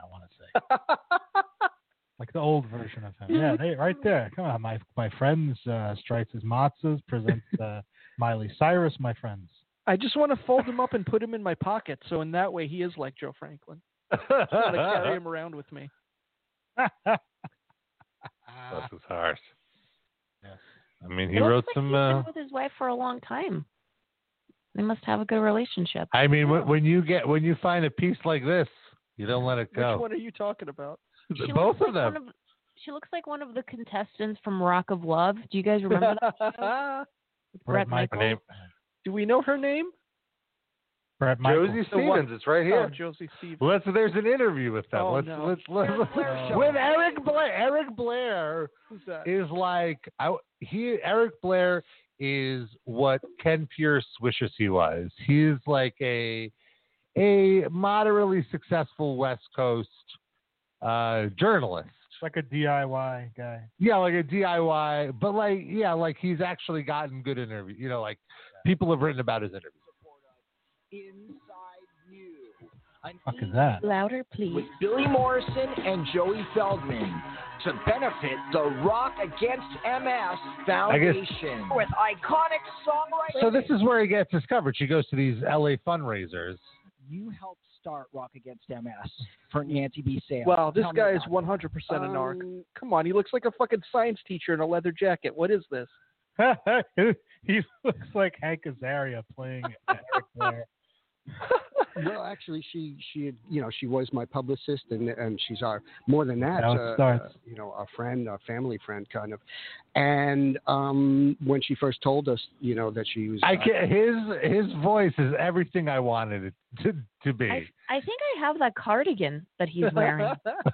Like the old version of him. Yeah, they right there. Come on, my friends. Strites' Matzahs presents Miley Cyrus, my friends. I just want to fold him up and put him in my pocket, so in that way he is like Joe Franklin. I just want to carry him around with me. Bless his heart. Yes. I mean, he wrote some. He's been with his wife for a long time. They must have a good relationship. I mean, when you find a piece like this, you don't let it go. Which one are you talking about? Both of them. She looks like one of the contestants from Rock of Love. Do you guys remember that show? Bret Michaels. Do we know her name? Bret Michaels. Josie Stevens. It's right here. Oh, Josie Stevens. There's an interview with them. Oh, let's with Eric Blair. Eric Blair Who's that? is like Eric Blair is what Ken Pierce wishes he was. He's like a moderately successful West Coast journalist. Like a DIY guy. Yeah, like a DIY, but like he's actually gotten good interviews. You know, like people have written about his interviews. Inside New. What the fuck is that? Louder, please. With Billy Morrison and Joey Feldman to benefit the Rock Against MS Foundation with iconic songwriters. So this is where he gets discovered. She goes to these LA fundraisers. You helped start Rock Against MS for Nancy B. Sales. Wow, this Tell me guy is about 100% a narc. Come on, he looks like a fucking science teacher in a leather jacket. What is this? He looks like Hank Azaria playing Eric Blair. Well, actually, she was my publicist, and she's our more than that. Starts. A friend, a family friend, kind of. And when she first told us, that she was, his voice is everything I wanted it to be. I think I have that cardigan that he's wearing.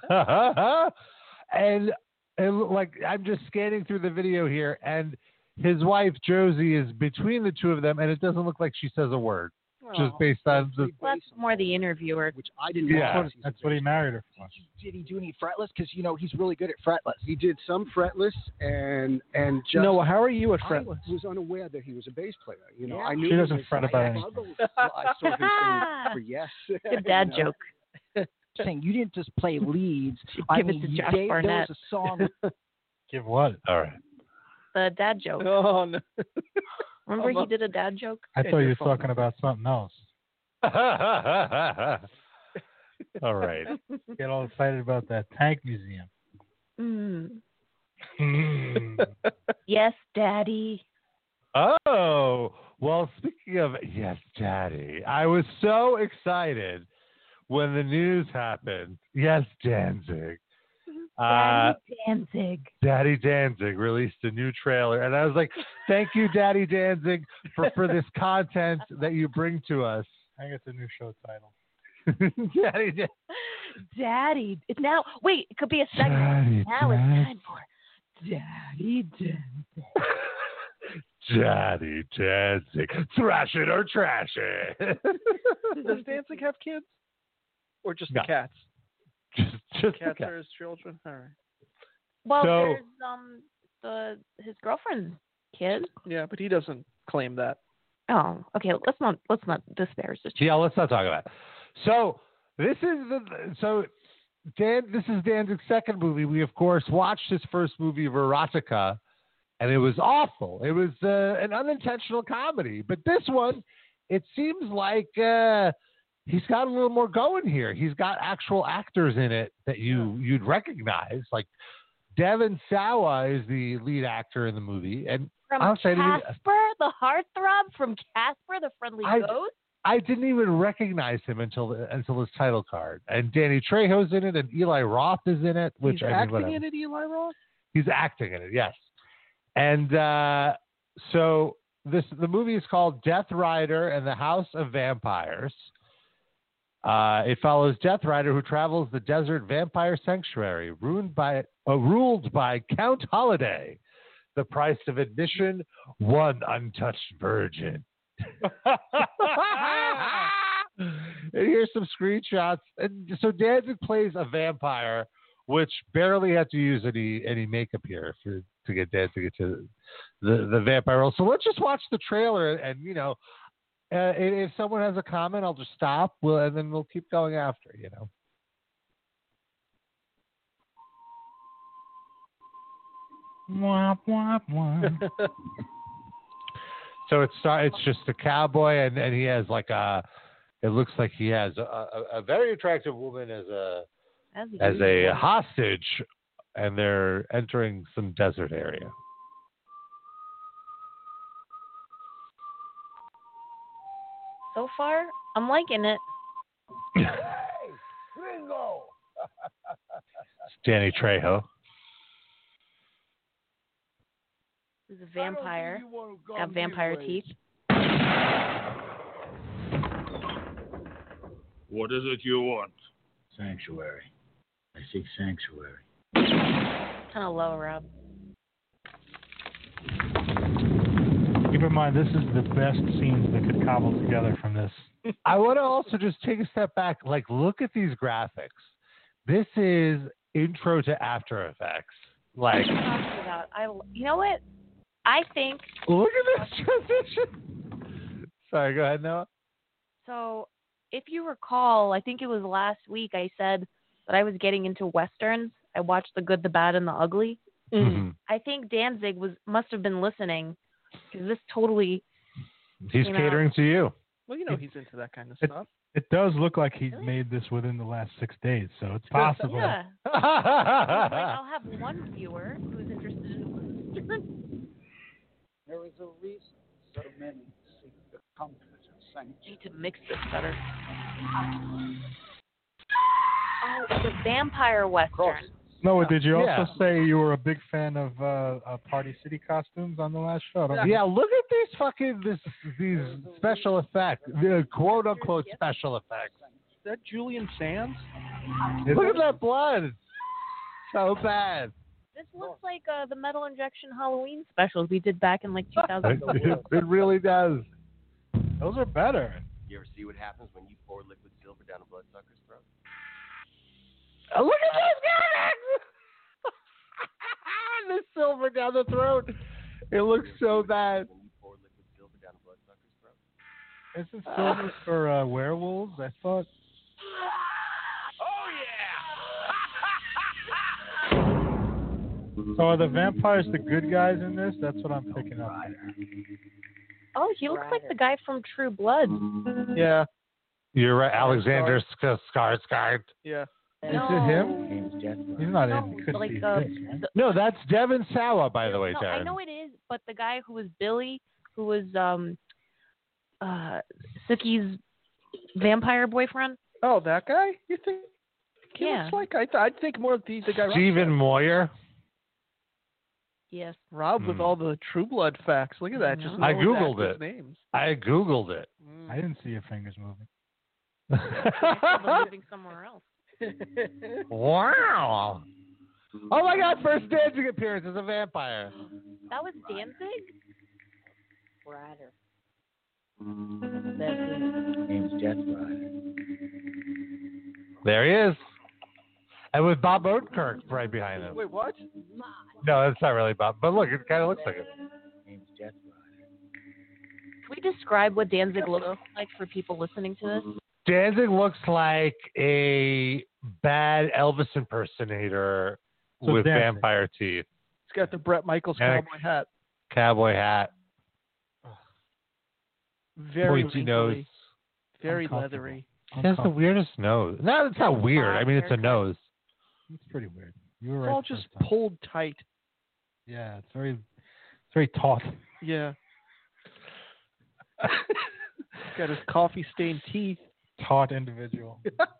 and like I'm just scanning through the video here, and his wife Josie is between the two of them, and it doesn't look like she says a word. Just based on the. That's more the interviewer. Which I didn't know. Yeah, that's what he married her for. Did he do any fretless? Because he's really good at fretless. He did some fretless and just. No, how are you at fretless? I was unaware that he was a bass player. Yeah. I knew she doesn't fret about anything. I saw him sing for Yes. Good dad joke. Saying you didn't just play leads. Give it to Josh Barnett. There was a song. Give what? All right. The dad joke. Oh no. Remember he did a dad joke? I thought you were talking about something else. All right. Get all excited about that tank museum. Yes, Daddy. Oh, well, speaking of Yes, Daddy, I was so excited when the news happened. Yes, Danzig. Daddy Danzig released a new trailer, and I was like, "Thank you, Daddy Danzig, for this content that you bring to us." I think it's a new show title. Daddy. It's now. Wait, it could be a segment. Now it's time for Daddy Danzig. Daddy Danzig, thrash it or trash it. Does Danzig have kids, or just the No. cats? Just Cats are his children. All right. Well, there's his girlfriend's kid. Yeah, but he doesn't claim that. Oh, okay. Let's not disparage this. Yeah, let's not talk about it. So this is this is Danzig's second movie. We of course watched his first movie, Verotica, and it was awful. It was an unintentional comedy. But this one, it seems like he's got a little more going here. He's got actual actors in it that you'd recognize. Like Devon Sawa is the lead actor in the movie, and From honestly, Casper, the heartthrob from Casper, the friendly ghost. I didn't even recognize him until his title card. And Danny Trejo's in it, and Eli Roth is in it. Which He's acting in it, Eli Roth? He's acting in it, yes. And so the movie is called Death Rider and the House of Vampires. It follows Death Rider, who travels the desert vampire sanctuary, ruled by Count Holiday. The price of admission, one untouched virgin. And here's some screenshots. And so Danzig plays a vampire, which barely had to use any makeup here to get Danzig to the vampire role. So let's just watch the trailer, and if someone has a comment, I'll just stop. And then we'll keep going after. Womp, womp, womp. So it's just a cowboy, and he has like it looks like he has a very attractive woman as a hostage, and they're entering some desert area. So far, I'm liking it. Hey, Ringo! It's Danny Trejo. He's a vampire. Got vampire teeth. What is it you want? Sanctuary. I seek sanctuary. Kind of low, Rob. Keep in mind, this is the best scenes they could cobble together from this. I want to also just take a step back. Like, look at these graphics. This is intro to After Effects. Like, you know what? I think. Look at this transition. Sorry, go ahead, Noah. So, if you recall, I think it was last week I said that I was getting into Westerns. I watched The Good, the Bad, and the Ugly. Mm-hmm. I think Danzig must have been listening, because this totally. He's catering to you. Well, you know he's into that kind of stuff. It does look like he made this within the last 6 days, so it's possible. Yeah. I'll have one viewer who's interested in Western. There is a reason so many seek the comfort of sanctuary. I need to mix this better. Oh, it's a vampire Western. Noah, did you also say you were a big fan of Party City costumes on the last show? Yeah, look at these special effects, the quote unquote special effects. Is that Julian Sands? Look at that blood. So bad. This looks like the Metal Injection Halloween specials we did back in like 2004. It really does. Those are better. You ever see what happens when you pour liquid silver down a bloodsucker's throat? Look at those guys! The silver down the throat. It looks so bad. When you pour liquid silver down a bloodsucker's throat? Isn't silver for werewolves? I thought. So are the vampires the good guys in this? That's what I'm picking up. Oh, he looks like the guy from True Blood. Yeah. You're right, Alexander Skarsgård. Yeah. Is it him? He's not in. Could like, be. No, that's Devin Sawa, by the way, no, Darren. I know it is, but the guy who was Billy, who was Sookie's vampire boyfriend. Oh, that guy? You think? He Yeah. looks like I'd think more of the guy. Stephen Moyer. Yes. Rob with all the True Blood facts. Look at that. Just I googled it. Names. I googled it. I didn't see your fingers moving. Moving somewhere else. Wow. Oh my God! First Danzig appearance as a vampire. That was Danzig? Rider. That's his name's Death Rider. There he is. And with Bob Odenkirk right behind him. Wait, what? No, it's not really Bob. But look, it kind of looks like it. Name's Death Rider. Can we describe what Danzig looks like for people listening to this? Danzig looks like a bad Elvis impersonator with vampire teeth. He's got the Bret Michaels cowboy hat. Cowboy hat. Very pointy nose. Very leathery. He has the weirdest nose. No, it's not weird. I mean, it's a nose. It's pretty weird. You were It's right all the just first time. pulled tight. Yeah, it's very taut. Yeah. Got his coffee-stained teeth. Taut individual.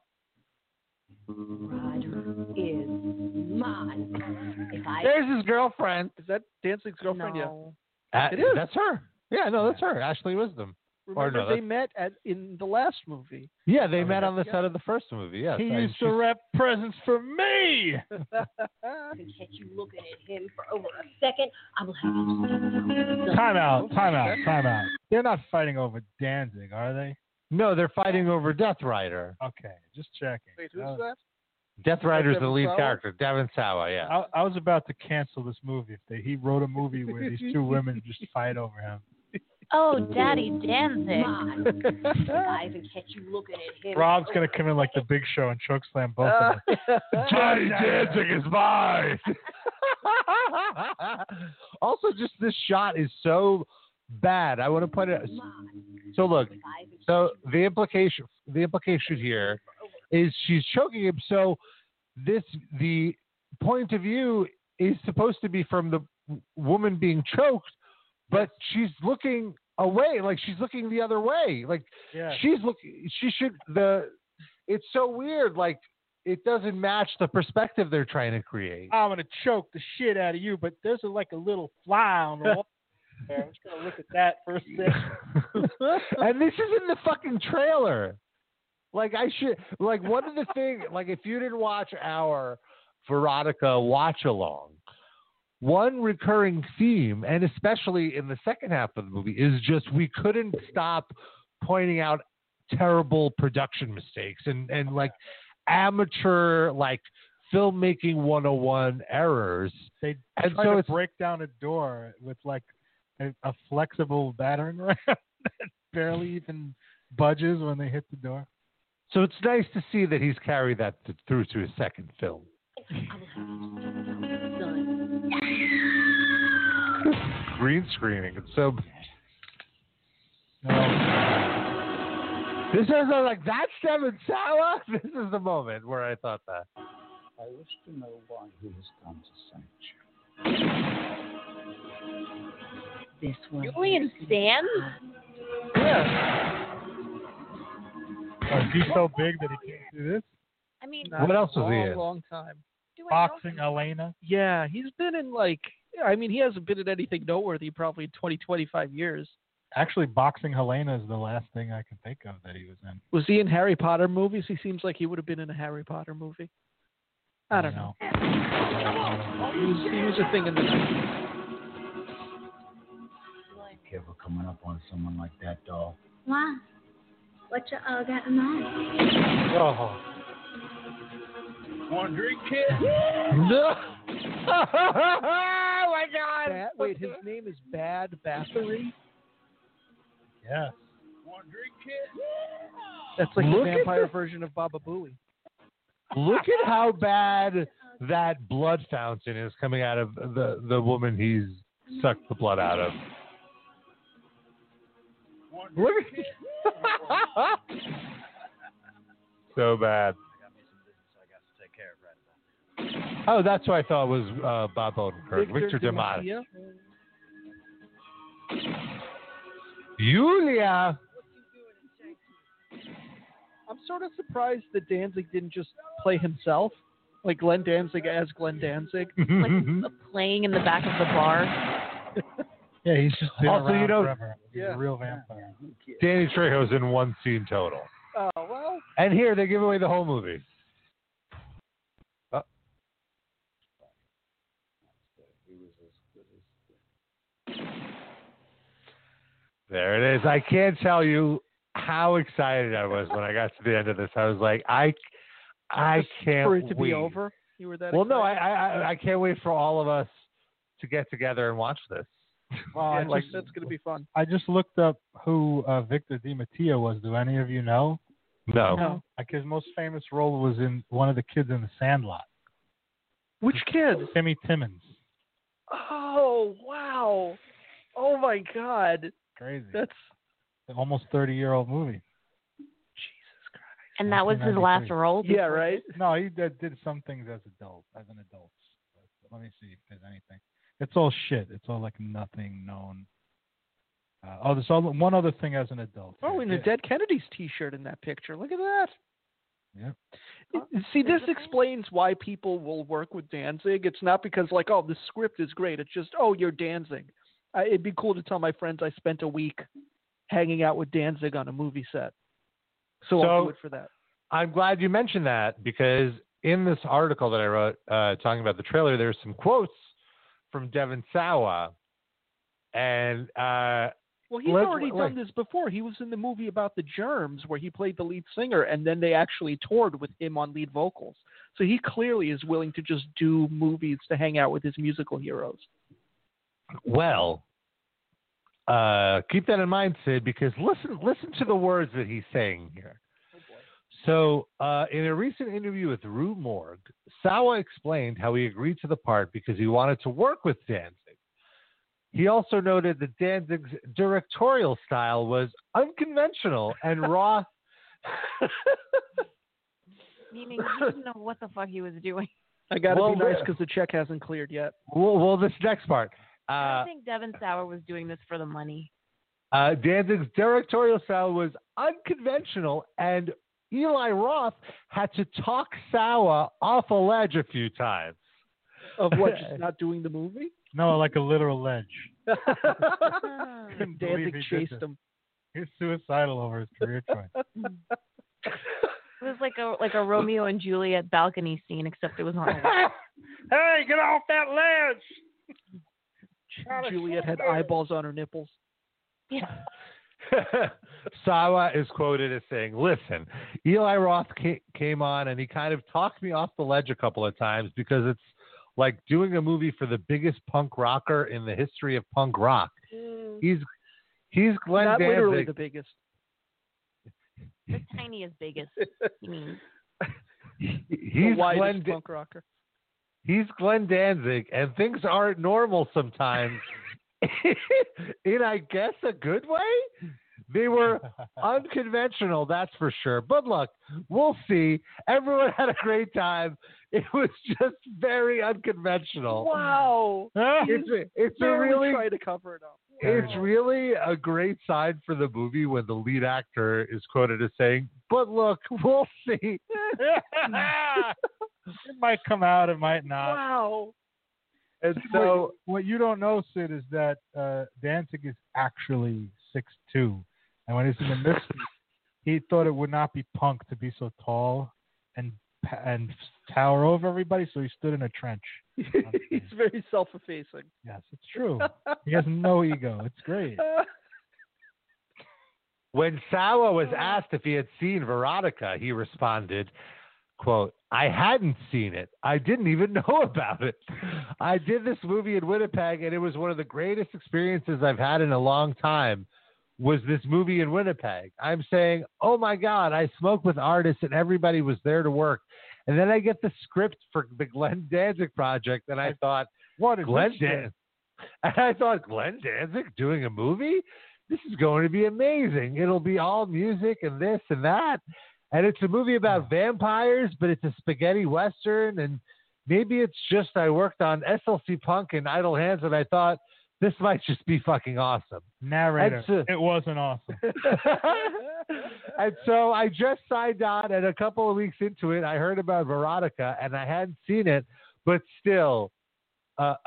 Rider is mine. There's his girlfriend. Is that Danzig's girlfriend? No. Yeah. It is. That's her. Yeah, no, that's her. Ashley Wisdom. Remember, no, they met in the last movie. Yeah, they met on the set of the first movie. Yes. He used to wrap presents for me. I can catch you looking at him for over a second. I will have you. Time out. They're not fighting over Danzig, are they? No, they're fighting over Death Rider. Okay, just checking. Wait, who's that? Death Rider's the Devin lead Sawa? character, Devin Sawa. Yeah. I was about to cancel this movie if he wrote a movie where these two women just fight over him. Oh, Daddy Danzig. I even catch you looking at him. Rob's gonna come in like the Big Show and chokeslam both of them. Johnny Danzig is mine. Also, just this shot is so bad. I want to put it. So look. So the implication here is she's choking him. So the point of view is supposed to be from the woman being choked, but she's looking away, like she's looking the other way, like she's looking. It's so weird, like it doesn't match the perspective they're trying to create. I'm gonna choke the shit out of you, but there's like a little fly on the wall there. I'm just gonna look at that for a second. And this is in the fucking trailer. Like one of the things, like if you didn't watch our Veronica watch along, one recurring theme, and especially in the second half of the movie, is just we couldn't stop pointing out terrible production mistakes and like amateur like filmmaking 101 errors. They try to break down a door with like a flexible battering ram that barely even budges when they hit the door. So it's nice to see that he's carried that through to his second film. Green screening. And so this is like, that's Devon Sawa? This is the moment where I thought that. I wish to know why he has come to sanction. This one. Julian Sands? Yeah. Is he so big that he can't do this? I mean, what else was he in? Long time. Boxing Elena. Yeah, he's been in he hasn't been in anything noteworthy probably in 20, 25 years. Actually, Boxing Helena is the last thing I can think of that he was in. Was he in Harry Potter movies? He seems like he would have been in a Harry Potter movie. I don't know. He was a thing in the 90s. Careful coming up on someone like that, doll. Why? What you all got in mind? Oh. Want to drink, kid? No. Oh my God! Wait, his name is Bad Bathory? Yes. Want to drink, kid? That's like the vampire version of Baba Booey. Look at how bad that blood fountain is coming out of the woman he's sucked the blood out of. Look at so bad. Oh, that's what I thought was Bob Odenkirk. Victor DeMatteis. Julia. I'm sort of surprised that Danzig didn't just play himself, like Glenn Danzig as Glenn Danzig. Like playing in the back of the bar. Yeah, he's just been also, around forever. He's a real vampire. Danny Trejo's in one scene total. Oh, well. And here, they give away the whole movie. There it is. I can't tell you how excited I was when I got to the end of this. I was like, I can't for it to wait. be over. You were that well, excited? no, I can't wait for all of us to get together and watch this. Well, yeah, that's going to be fun. I just looked up who Victor DiMatteo was. Do any of you know? No. Like his most famous role was in one of the kids in The Sandlot. Which kid? Timmy Timmons. Oh, wow. Oh, my God. Crazy. That's an almost 30-year-old movie. Jesus Christ. And that was his last role? Yeah, right? No, he did some things as an adult. Let me see if there's anything. It's all shit. It's all like nothing known. There's one other thing as an adult. Oh, in the Dead Kennedys T-shirt in that picture. Look at that. Yeah. See, this explains why people will work with Danzig. It's not because like, oh, the script is great. It's just, oh, you're Danzig. It'd be cool to tell my friends I spent a week hanging out with Danzig on a movie set. So I'll do it for that. I'm glad you mentioned that because in this article that I wrote talking about the trailer, there's some quotes from Devon Sawa. And well, he's already done this before. He was in the movie about the Germs where he played the lead singer, and then they actually toured with him on lead vocals. So he clearly is willing to just do movies to hang out with his musical heroes. Well, keep that in mind, Sid, because listen to the words that he's saying here. So, in a recent interview with Rue Morgue, Sawa explained how he agreed to the part because he wanted to work with Danzig. He also noted that Danzig's directorial style was unconventional and raw. Meaning he didn't know what the fuck he was doing. I got to be nice because the check hasn't cleared yet. Well, this next part. I don't think Devon Sawa was doing this for the money. Danzig's directorial style was unconventional, and Eli Roth had to talk Sawa off a ledge a few times. Of what, just not doing the movie? No, like a literal ledge. Danzig chased him. He's suicidal over his career choice. It was like a Romeo and Juliet balcony scene, except it was on a ledge. Hey, get off that ledge! Juliet had eyeballs on her nipples. Yeah. Sawa is quoted as saying, "Listen, Eli Roth came on and he kind of talked me off the ledge a couple of times because it's like doing a movie for the biggest punk rocker in the history of punk rock. He's Glenn Not Danzig. literally the biggest. The tiniest biggest, he means. He's Glenn punk rocker. He's Glenn Danzig, and things aren't normal sometimes. In, I guess, a good way? They were unconventional, that's for sure. But look, we'll see. Everyone had a great time. It was just very unconventional. Wow. It's a really try to cover it up. It's really a great sign for the movie when the lead actor is quoted as saying, "But look, we'll see." It might come out, it might not. Wow. And so, what you don't know, Sid, is that Danzig is actually 6'2", and when he's in the Misfits, he thought it would not be punk to be so tall and tower over everybody, so he stood in a trench. He's very self-effacing. Yes, it's true. He has no ego. It's great. When Sawa was asked if he had seen Veronica, he responded, quote, "I hadn't seen it. I didn't even know about it. I did this movie in Winnipeg, and it was one of the greatest experiences I've had in a long time, was this movie in Winnipeg. I'm saying, oh, my God, I smoked with artists, and everybody was there to work. And then I get the script for the Glenn Danzig project, and I thought, what is Glenn this? And I thought, Glenn Danzig doing a movie? This is going to be amazing. It'll be all music and this and that. And it's a movie about vampires, but it's a spaghetti Western. And maybe it's just I worked on SLC Punk and Idle Hands, and I thought this might just be fucking awesome." Narrator, it wasn't awesome. And so I just signed on, and a couple of weeks into it, I heard about Veronica, and I hadn't seen it, but still, but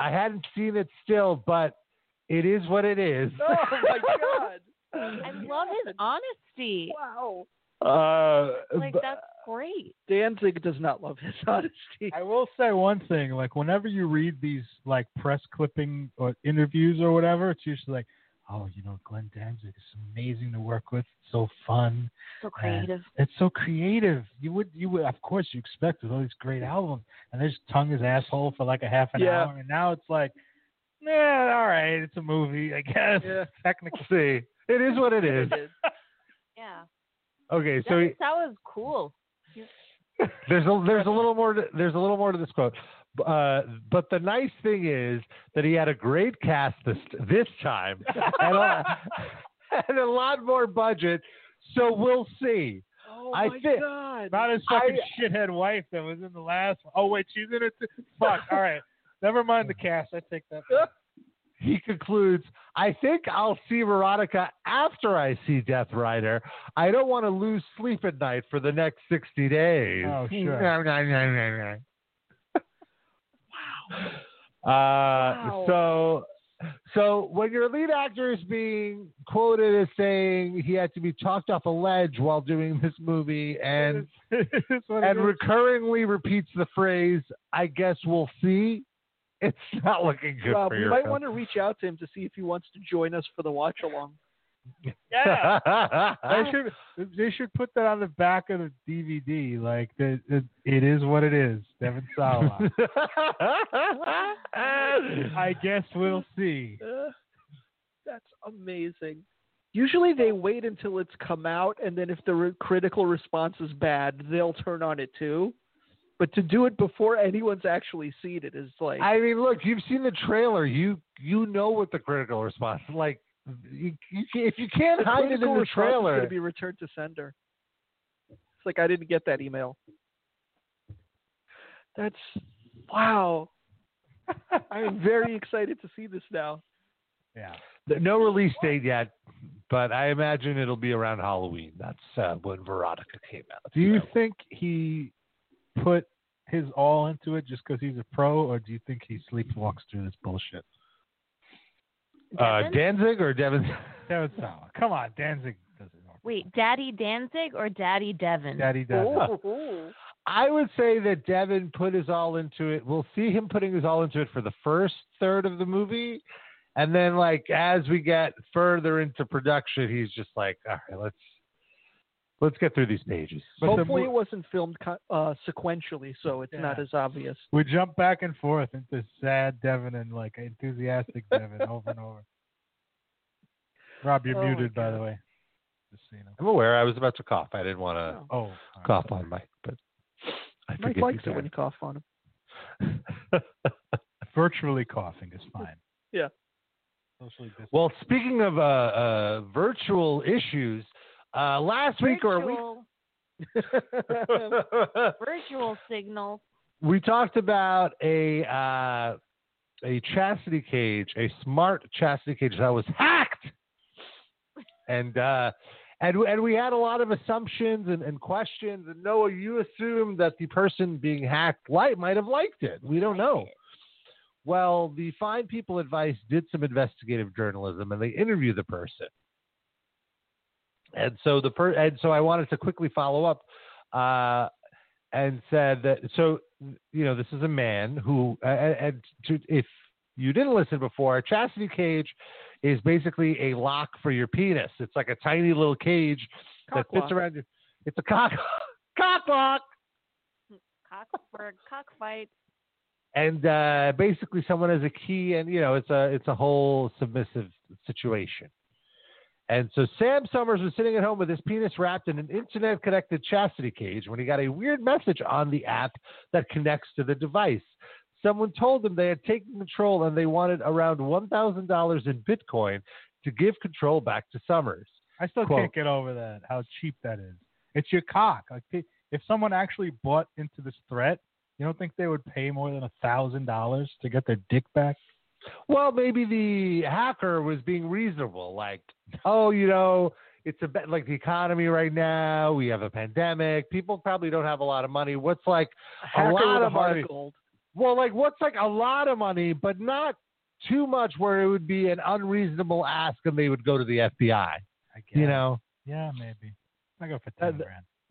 it is what it is. Oh, my God. I love his honesty. Wow. That's great. Danzig does not love his honesty. I will say one thing, like whenever you read these like press clipping or interviews or whatever, it's usually like, oh, Glenn Danzig is amazing to work with. It's so fun. So creative. It's so creative. You would, of course, you expect with all these great albums, and they just tongue his asshole for like a half an hour, and now it's like, yeah, all right, it's a movie, I guess. Yeah. Technically, it is what it is. Yeah. Okay, so that was cool. there's a little more to this quote, but the nice thing is that he had a great cast this time and a lot more budget. So we'll see. Oh my God! Not his fucking shithead wife that was in the last one. Oh wait, she's in it too. Fuck. All right, never mind the cast. I take that back. He concludes, "I think I'll see Veronica after I see Death Rider. I don't want to lose sleep at night for the next 60 days. Oh, sure. Wow. So when your lead actor is being quoted as saying he had to be talked off a ledge while doing this movie and recurringly repeats the phrase, I guess we'll see, it's not looking good Rob, for you your might film. want to reach out to him to see if he wants to join us for the watch along. Yeah, they should put that on the back of the DVD. Like it is what it is. Devon Sawa. I guess we'll see. That's amazing. Usually they wait until it's come out, and then if the critical response is bad, they'll turn on it too. But to do it before anyone's actually seen it is like... I mean, look, you've seen the trailer. You know what the critical response is. Like, if you can't hide it in the trailer... It's going to be returned to sender. It's like, I didn't get that email. That's... Wow. I'm very excited to see this now. Yeah. No release date yet, but I imagine it'll be around Halloween. That's when Veronica came out. Do you think he put his all into it just because he's a pro, or do you think he sleepwalks through this bullshit? Danzig or Devin? Devin Sawa. Come on, Danzig does it. Wait, Daddy Danzig or Daddy Devin? Daddy Devin. I would say that Devin put his all into it. We'll see him putting his all into it for the first third of the movie. And then, like, as we get further into production, he's just like, all right, let's get through these pages. But hopefully it wasn't filmed sequentially, so it's not as obvious. We jump back and forth into sad Devin and, like, enthusiastic Devin over and over. Rob, you're muted, by the way. Just so you know. I'm aware. I was about to cough. I didn't want to cough on Mike, but I Mike likes it when you cough on him. Virtually coughing is fine. Yeah. Well, speaking of virtual issues, last week or a week, virtual signals. We talked about a chastity cage, a smart chastity cage that was hacked, and we had a lot of assumptions and questions. And Noah, you assumed that the person being hacked might have liked it. We don't know. Well, the Fine People Advice did some investigative journalism, and they interviewed the person. And so so I wanted to quickly follow up and said that, so, you know, this is a man who, if you didn't listen before, a chastity cage is basically a lock for your penis. It's like a tiny little cage that fits around your, it's a cock lock. Cock for a cockfight. And basically, someone has a key, and you know it's a whole submissive situation. And so Sam Summers was sitting at home with his penis wrapped in an internet-connected chastity cage when he got a weird message on the app that connects to the device. Someone told him they had taken control and they wanted around $1,000 in Bitcoin to give control back to Summers. I still can't get over that. How cheap that is. It's your cock. Like, if someone actually bought into this threat, you don't think they would pay more than $1,000 to get their dick back? Well, maybe the hacker was being reasonable. Like, oh, you know, it's like the economy right now. We have a pandemic. People probably don't have a lot of money. What's like a lot of money? Well, like what's like a lot of money, but not too much where it would be an unreasonable ask and they would go to the FBI. I guess. You know? Yeah, maybe. I go for $10,000.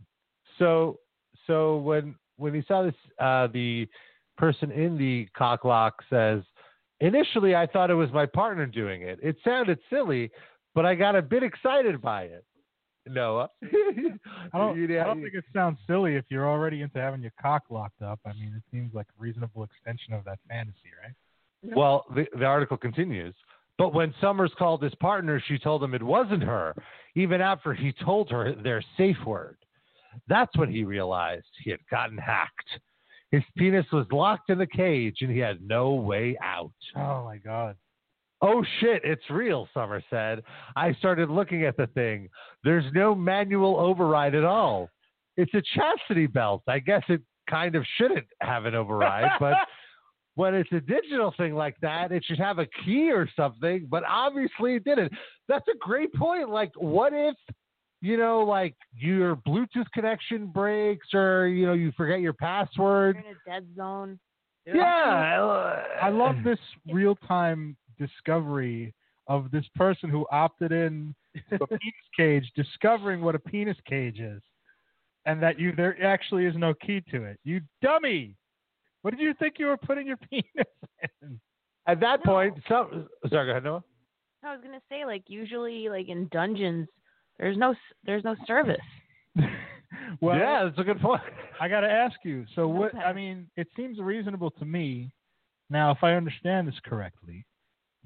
So when he saw this, the person in the cock lock says, initially I thought it was my partner doing it. It sounded silly, but I got a bit excited by it. Noah? I don't think it sounds silly if you're already into having your cock locked up. I mean, it seems like a reasonable extension of that fantasy, right? Well, the article continues. But when Summers called his partner, she told him it wasn't her, even after he told her their safe word. That's when he realized he had gotten hacked. His penis was locked in the cage, and he had no way out. Oh, my God. Oh, shit, it's real, Summers said. I started looking at the thing. There's no manual override at all. It's a chastity belt. I guess it kind of shouldn't have an override, but when it's a digital thing like that, it should have a key or something, but obviously it didn't. That's a great point. Like, what if, you know, like your Bluetooth connection breaks or, you know, you forget your password? You're in a dead zone. Yeah. I love this real-time discovery of this person who opted in to a penis cage, discovering what a penis cage is, and that there actually is no key to it. You dummy! What did you think you were putting your penis in? At that point, sorry, go ahead, Noah. I was gonna say, like, usually, like in dungeons, there's no service. Well, yeah, that's a good point. I got to ask you. So what? I mean, it seems reasonable to me. Now, if I understand this correctly,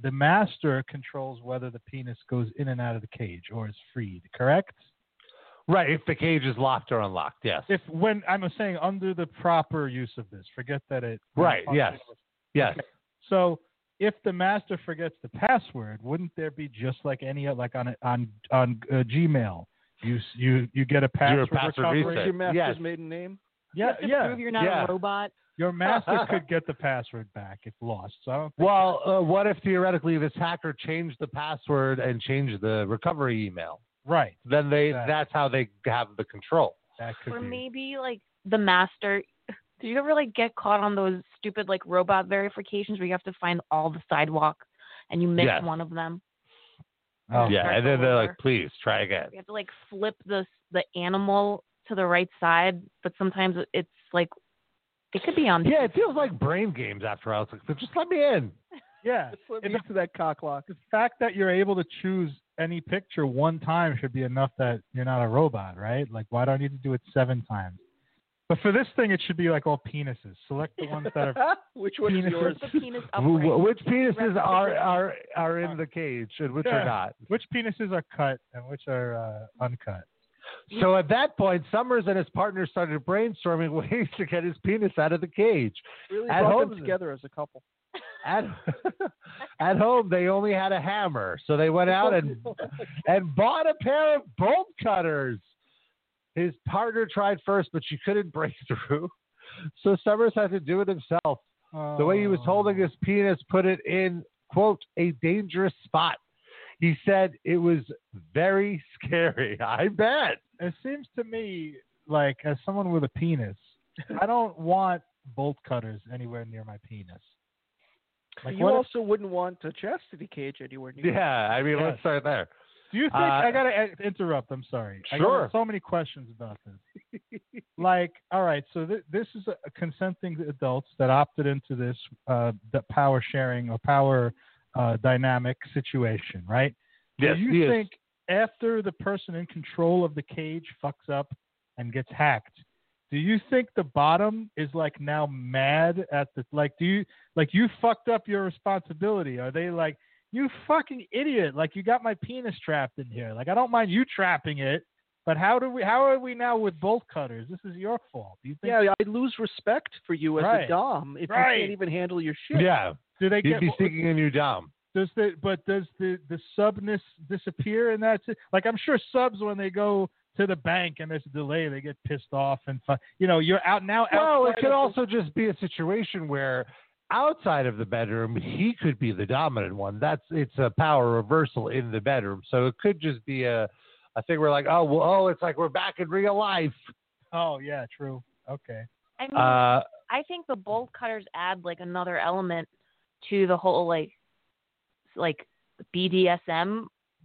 the master controls whether the penis goes in and out of the cage or is freed, correct? Right, if the cage is locked or unlocked, yes. When I'm saying under the proper use of this, forget that it. Right, yes. Yes. Okay. So if the master forgets the password, wouldn't there be just like any like on Gmail? You get a password recovery. What's your master's maiden name? Yeah, you have to prove you're not a robot. Your master could get the password back if lost. So I don't think what if theoretically this hacker changed the password and changed the recovery email? Right. Then that's how they have the control. That could be. Maybe like the master. Do you ever like get caught on those stupid like robot verifications where you have to find all the sidewalk and you miss one of them? Oh yeah, and then they're like, please try again. You have to like flip the animal to the right side, but sometimes it's like it could be on. Yeah, it feels like brain games after all. It's like, just let me in. Yeah, just let me into that cock lock. The fact that you're able to choose any picture one time should be enough that you're not a robot, right? Like, why do I need to do it 7 times? But for this thing, it should be like all penises. Select the ones that are. Which one is yours? Which penises are in the cage and which are not? Which penises are cut and which are uncut? So at that point, Summers and his partner started brainstorming ways to get his penis out of the cage. Really brought them together as a couple. At home, they only had a hammer, so they went out and bought a pair of bolt cutters. His partner tried first, but she couldn't break through, so Summers had to do it himself. The way he was holding his penis put it in, quote, a dangerous spot. He said it was very scary. I bet. It seems to me like, as someone with a penis, I don't want bolt cutters anywhere near my penis. Like, you also wouldn't want a chastity cage anywhere near. Yeah, I mean, let's start there. Do you think I gotta interrupt? I'm sorry. Sure. I got so many questions about this. Like, all right, so this is a consenting adults that opted into this the power sharing or power dynamic situation, right? Yes. Do you think after the person in control of the cage fucks up and gets hacked, do you think the bottom is like now mad at the you fucked up your responsibility? Are they like, you fucking idiot, like you got my penis trapped in here? Like, I don't mind you trapping it, but how are we now with bolt cutters? This is your fault. Do you think? Yeah, I lose respect for you as a dom if you can't even handle your shit. Yeah. Do they You'd be sticking a new dom. Does the subness disappear in that? Like, I'm sure subs, when they go to the bank and there's a delay, they get pissed off and you're out now. Well, it could also just be a situation where outside of the bedroom, he could be the dominant one. It's a power reversal in the bedroom. So it could just be a thing where like, it's like we're back in real life. Oh yeah, true. Okay. I mean, I think the bolt cutters add like another element to the whole like BDSM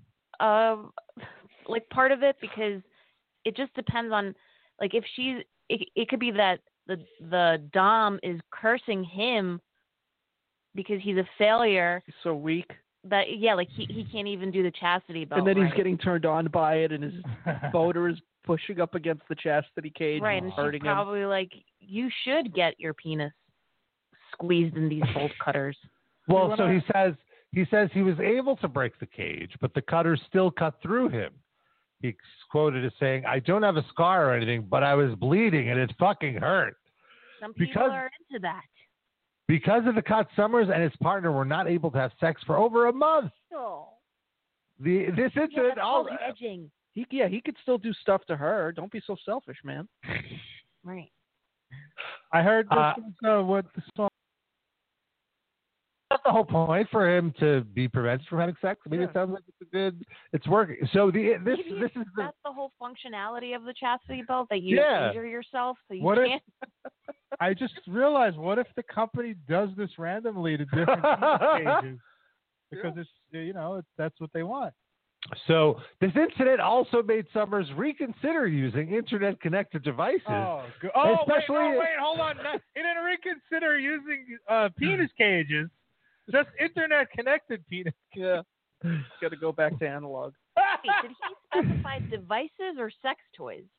like part of it, because it just depends on like if it could be that the dom is cursing him because he's a failure. He's so weak. That like he can't even do the chastity belt. And then he's getting turned on by it, and his boner is pushing up against the chastity cage. Right, and hurting she's probably like, you should get your penis squeezed in these bolt cutters. Well, so he says he was able to break the cage, but the cutters still cut through him. He's quoted as saying, "I don't have a scar or anything, but I was bleeding and it fucking hurt." Some people are into that. Because of the cut, Summers and his partner were not able to have sex for over a month. Oh. This incident all edging. He could still do stuff to her. Don't be so selfish, man. Right. I heard this what the song. That's the whole point, for him to be prevented from having sex. I mean, it sounds like it's working. So that's the whole functionality of the chastity belt, that you injure yourself so you can't. I just realized, what if the company does this randomly to different cages because it's that's what they want. So this incident also made Summers reconsider using internet-connected devices. Wait, hold on. He didn't reconsider using penis cages. Just internet-connected penis. Yeah. Got to go back to analog. Wait, did he specify devices or sex toys?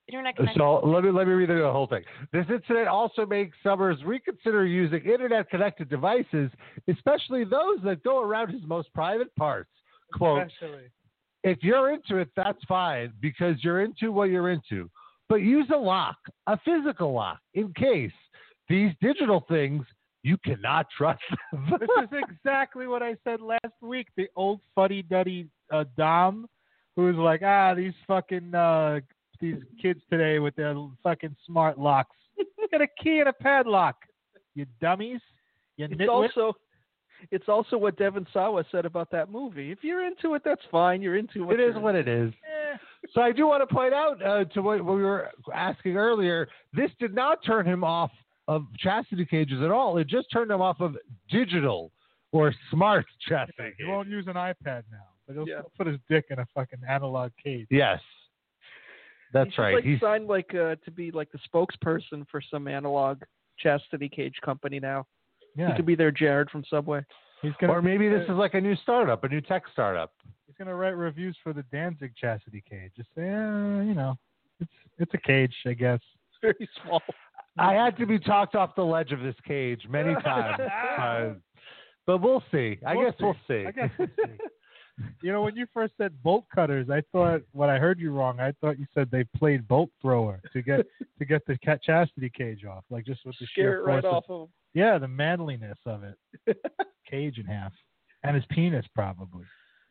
internet connected. So let me read the whole thing. This incident also makes Summers reconsider using internet-connected devices, especially those that go around his most private parts. Quote, if you're into it, that's fine, because you're into what you're into. But use a lock, a physical lock, in case. These digital things, you cannot trust them. This is exactly what I said last week. The old fuddy-duddy Dom, who was like, these fucking these kids today with their fucking smart locks. Got a key and a padlock. You dummies. You nitwit. It's also what Devon Sawa said about that movie. If you're into it, that's fine. You're into it. It is what it is. So I do want to point out to what we were asking earlier, this did not turn him off of chastity cages at all. It just turned him off of digital or smart chastity cages. He won't use an iPad now, but he'll still put his dick in a fucking analog cage. Yes. That's right. He's signed to be like the spokesperson for some analog chastity cage company now. Yeah. He could be their Jared from Subway. Or maybe this is like a new startup, a new tech startup. He's going to write reviews for the Danzig chastity cage. Just say, it's a cage, I guess. It's very small. I had to be talked off the ledge of this cage many times. But we'll see. I guess we'll see. When you first said bolt cutters, I thought I heard you wrong. I thought you said they played bolt thrower to get the chastity cage off, like just with the sheer it force right off of him. Yeah, the manliness of it. Cage in half, and his penis probably.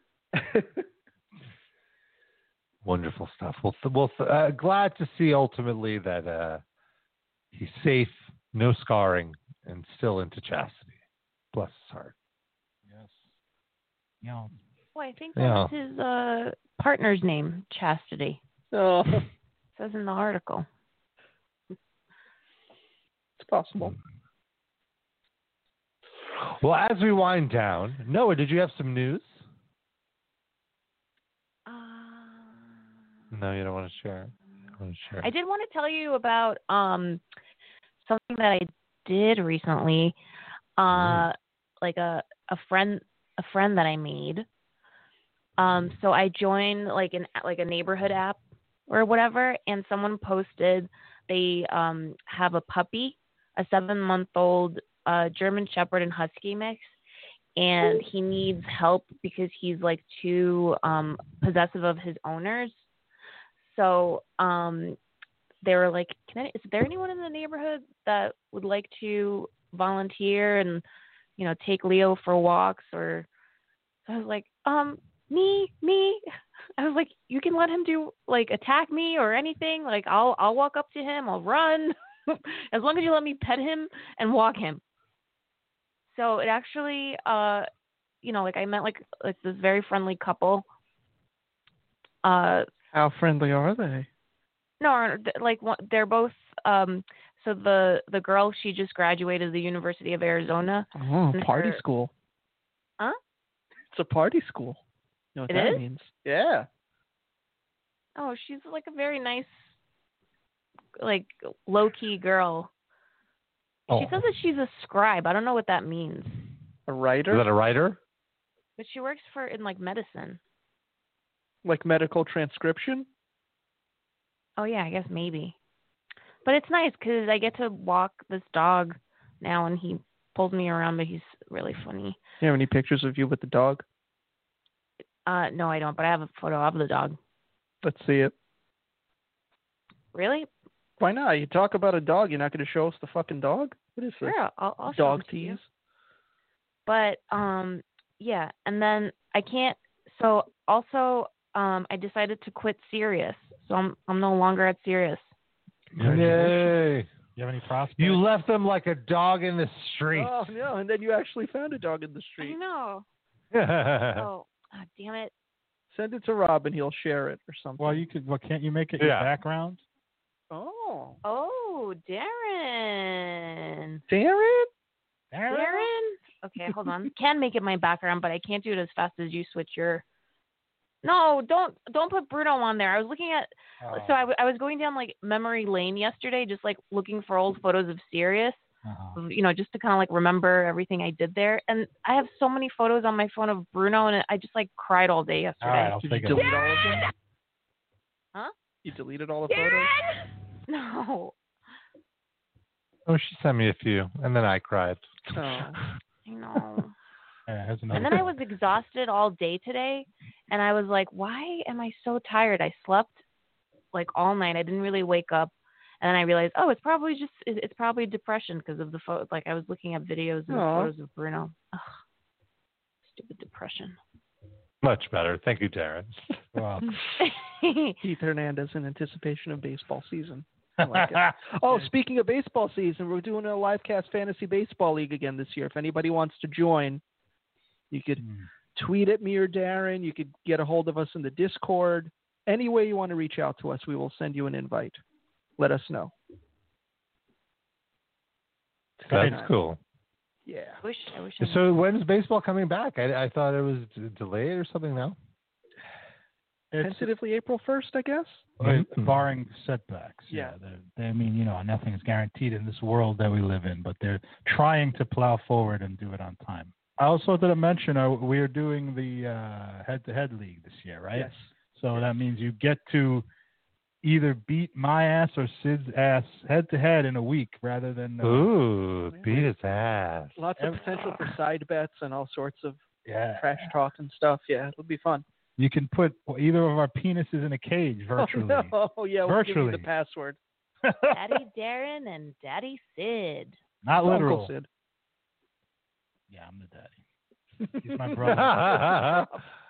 Wonderful stuff. Well, glad to see ultimately that he's safe, no scarring, and still into chastity. Bless his heart. Yes. Yeah. Well, I think that was his partner's name, Chastity. Oh. It says in the article. It's possible. Well, as we wind down, Noah, did you have some news? No, you don't want to share. I did want to tell you about something that I did recently. Like a friend that I made. So I joined like a neighborhood app or whatever, and someone posted they have a puppy, a 7-month-old German Shepherd and Husky mix, and he needs help because he's like too possessive of his owners. So they were like, is there anyone in the neighborhood that would like to volunteer and take Leo for walks? Or so I was like, me. I was like, you can let him do attack me or anything. Like I'll walk up to him, I'll run, as long as you let me pet him and walk him. So it actually, I met like this very friendly couple. How friendly are they? No, they're both. So the girl, she just graduated the University of Arizona. Oh, party school. Huh? It's a party school. You know what that means? Yeah. Oh, she's like a very nice, low-key girl. She says that she's a scribe. I don't know what that means. A writer? Is that a writer? But she works in medicine. Like medical transcription? Oh, yeah, I guess maybe. But it's nice because I get to walk this dog now, and he pulls me around, but he's really funny. You have any pictures of you with the dog? No, I don't, but I have a photo of the dog. Let's see it. Really? Why not? You talk about a dog, you're not going to show us the fucking dog? What is this? Yeah, I'll show dog it to tease? you. But, yeah, and then I can't, so also, I decided to quit Sirius, so I'm no longer at Sirius. Yay! You have any prospects? You left them like a dog in the street. Oh, no, and then you actually found a dog in the street. I know. Oh, damn it. Send it to Rob and he'll share it or something. Well, can't you make it your background? Oh. Oh, Darren. Darren? Okay, hold on. Can make it my background, but I can't do it as fast as you switch your. No, don't put Bruno on there. I was looking at. So I was going down memory lane yesterday, just looking for old photos of Sirius. Just to kind of remember everything I did there. And I have so many photos on my phone of Bruno, and I just cried all day yesterday. All right, I'll Did you delete all of them? Huh? You deleted all the photos? No. Oh, she sent me a few, and then I cried. Oh. I know. Yeah, And then I was exhausted all day today, and I was like, why am I so tired? I slept like all night. I didn't really wake up. And then I realized, oh, it's probably depression because of the photo. Like I was looking at videos and photos of Bruno. Ugh, stupid depression. Much better. Thank you, Darren. Wow. Keith Hernandez in anticipation of baseball season. I like it. Oh, speaking of baseball season, we're doing a Livecast Fantasy Baseball League again this year. If anybody wants to join, you could tweet at me or Darren. You could get a hold of us in the Discord. Any way you want to reach out to us, we will send you an invite. Let us know. That's cool. Yeah. I wish So when's baseball coming back? I thought it was delayed or something now. Tentatively April 1st, I guess. Barring setbacks. Yeah. I mean, nothing is guaranteed in this world that we live in, but they're trying to plow forward and do it on time. I also wanted to mention we are doing the head-to-head league this year, right? Yes. So that means you get to either beat my ass or Sid's ass head-to-head in a week rather than... beat his ass. Lots of potential for side bets and all sorts of Yeah. trash talk and stuff. Yeah, it'll be fun. You can put either of our penises in a cage virtually. Oh, no. Yeah, we'll give you Virtually. the password. Daddy Darren and Daddy Sid. Not literal. Uncle Sid. Yeah, I'm the daddy. He's my brother.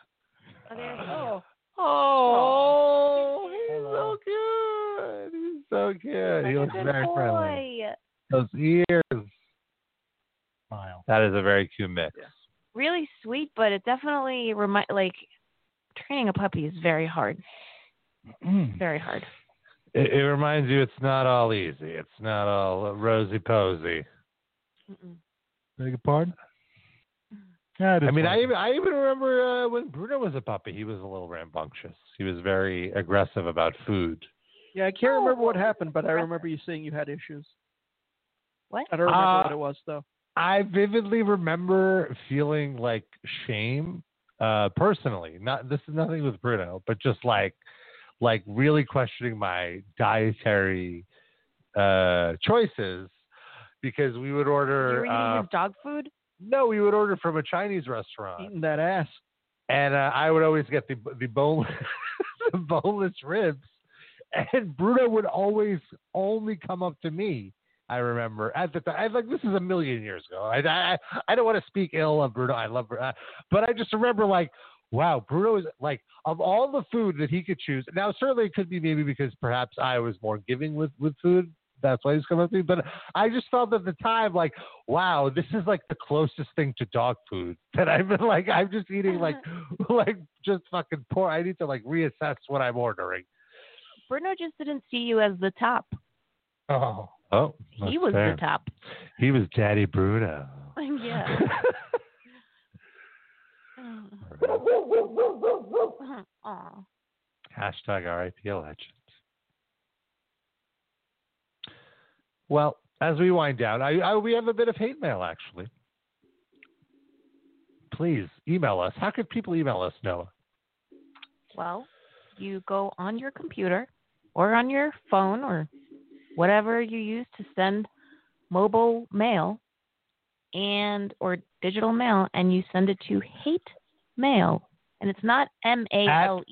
Oh, he's so good. He's so good. He looks very friendly. Those ears. Smile. That is a very cute mix. Yeah. Really sweet, but it definitely training a puppy is very hard. Very hard. It reminds you it's not all easy. It's not all rosy-posy. Beg your pardon? Yeah, I mean, I even remember when Bruno was a puppy, he was a little rambunctious. He was very aggressive about food. Yeah, I can't remember what happened, but I remember you saying you had issues. What? I don't remember what it was, though. I vividly remember feeling like shame, personally. This is nothing with Bruno, but just like really questioning my dietary choices because we would order. You were eating his dog food? No, we would order from a Chinese restaurant. Eating that ass. And I would always get the boneless ribs, and Bruno would always only come up to me. I remember at the time, this is a million years ago. I don't want to speak ill of Bruno. I love Bruno, but I just remember wow, Bruno is of all the food that he could choose. Now, certainly it could be maybe because perhaps I was more giving with food. That's why he's coming up to me. But I just felt at the time wow, this is the closest thing to dog food that I've been I'm just eating just fucking poor. I need to reassess what I'm ordering. Bruno just didn't see you as the top. Oh, he was fair. the top. He was Daddy Bruno. Yeah. Aw. Hashtag RIP legend. Well, as we wind down, we have a bit of hate mail, actually. Please email us. How could people email us, Noah? Well, you go on your computer or on your phone or whatever you use to send mobile mail or digital mail, and you send it to hate mail. And it's not MALE.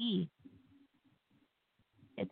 It's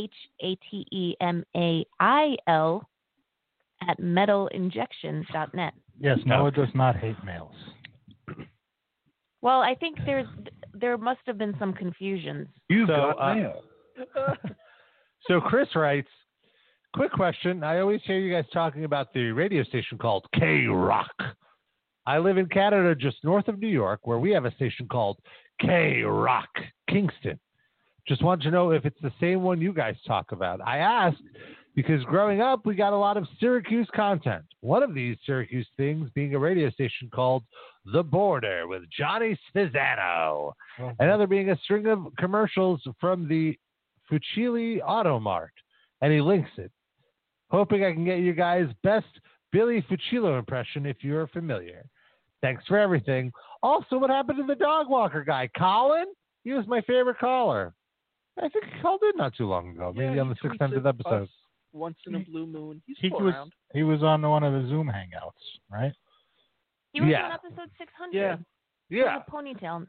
HATEMAIL at metalinjection.net. Yes, Noah does not hate mails. Well, I think there must have been some confusions. You got mail. So Chris writes, quick question. I always hear you guys talking about the radio station called K-Rock. I live in Canada just north of New York where we have a station called K-Rock Kingston. Just wanted to know if it's the same one you guys talk about. I asked because growing up, we got a lot of Syracuse content. One of these Syracuse things being a radio station called The Border with Johnny Sfizzano. Another being a string of commercials from the Fucili Auto Mart. And he links it. Hoping I can get you guys' best Billy Fucillo impression if you're familiar. Thanks for everything. Also, what happened to the dog walker guy? Colin? He was my favorite caller. I think he called in not too long ago, maybe on the 600th episode. Once in a blue moon. He's he still was around. he was on one of the Zoom hangouts, right? He was on episode 600. Yeah. Yeah. With a ponytail.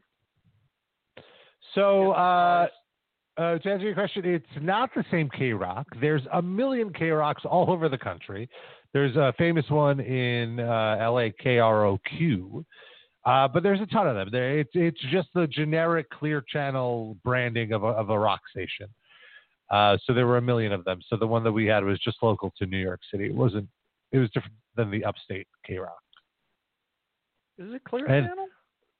So, to answer your question, it's not the same K-Rock. There's a million K-Rocks all over the country. There's a famous one in LA, KROQ. But there's a ton of them. It's just the generic Clear Channel branding of a rock station. So there were a million of them. So the one that we had was just local to New York City. It was different than the upstate K-Rock. Is it Clear Channel?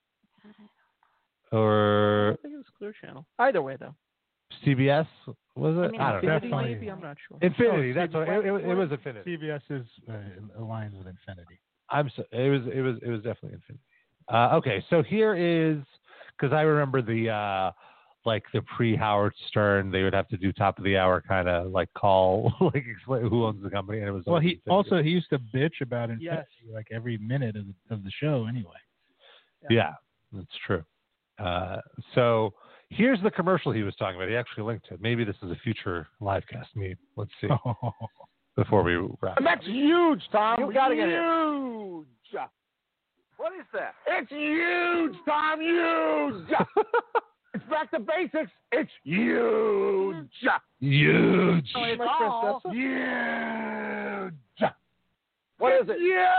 Or I think it was Clear Channel. Either way, though. CBS, was it? I don't know. Infinity, maybe? I'm not sure. Infinity. That's what it was. Infinity. CBS is aligned with Infinity. It was definitely Infinity. Okay, so here is, because I remember the pre-Howard Stern, they would have to do top of the hour kind of like call, like explain who owns the company, and it was. Well, he used to bitch about Infinity like every minute of the show anyway. Yeah, that's true. So here's the commercial he was talking about. He actually linked it. Maybe this is a future livecast meet. Let's see. Before we wrap. And that's huge, Tom. You gotta get it. Huge. What is that? It's huge, Tom. Huge. It's back to basics. It's huge. Huge. Oh, huge. What is it? Huge.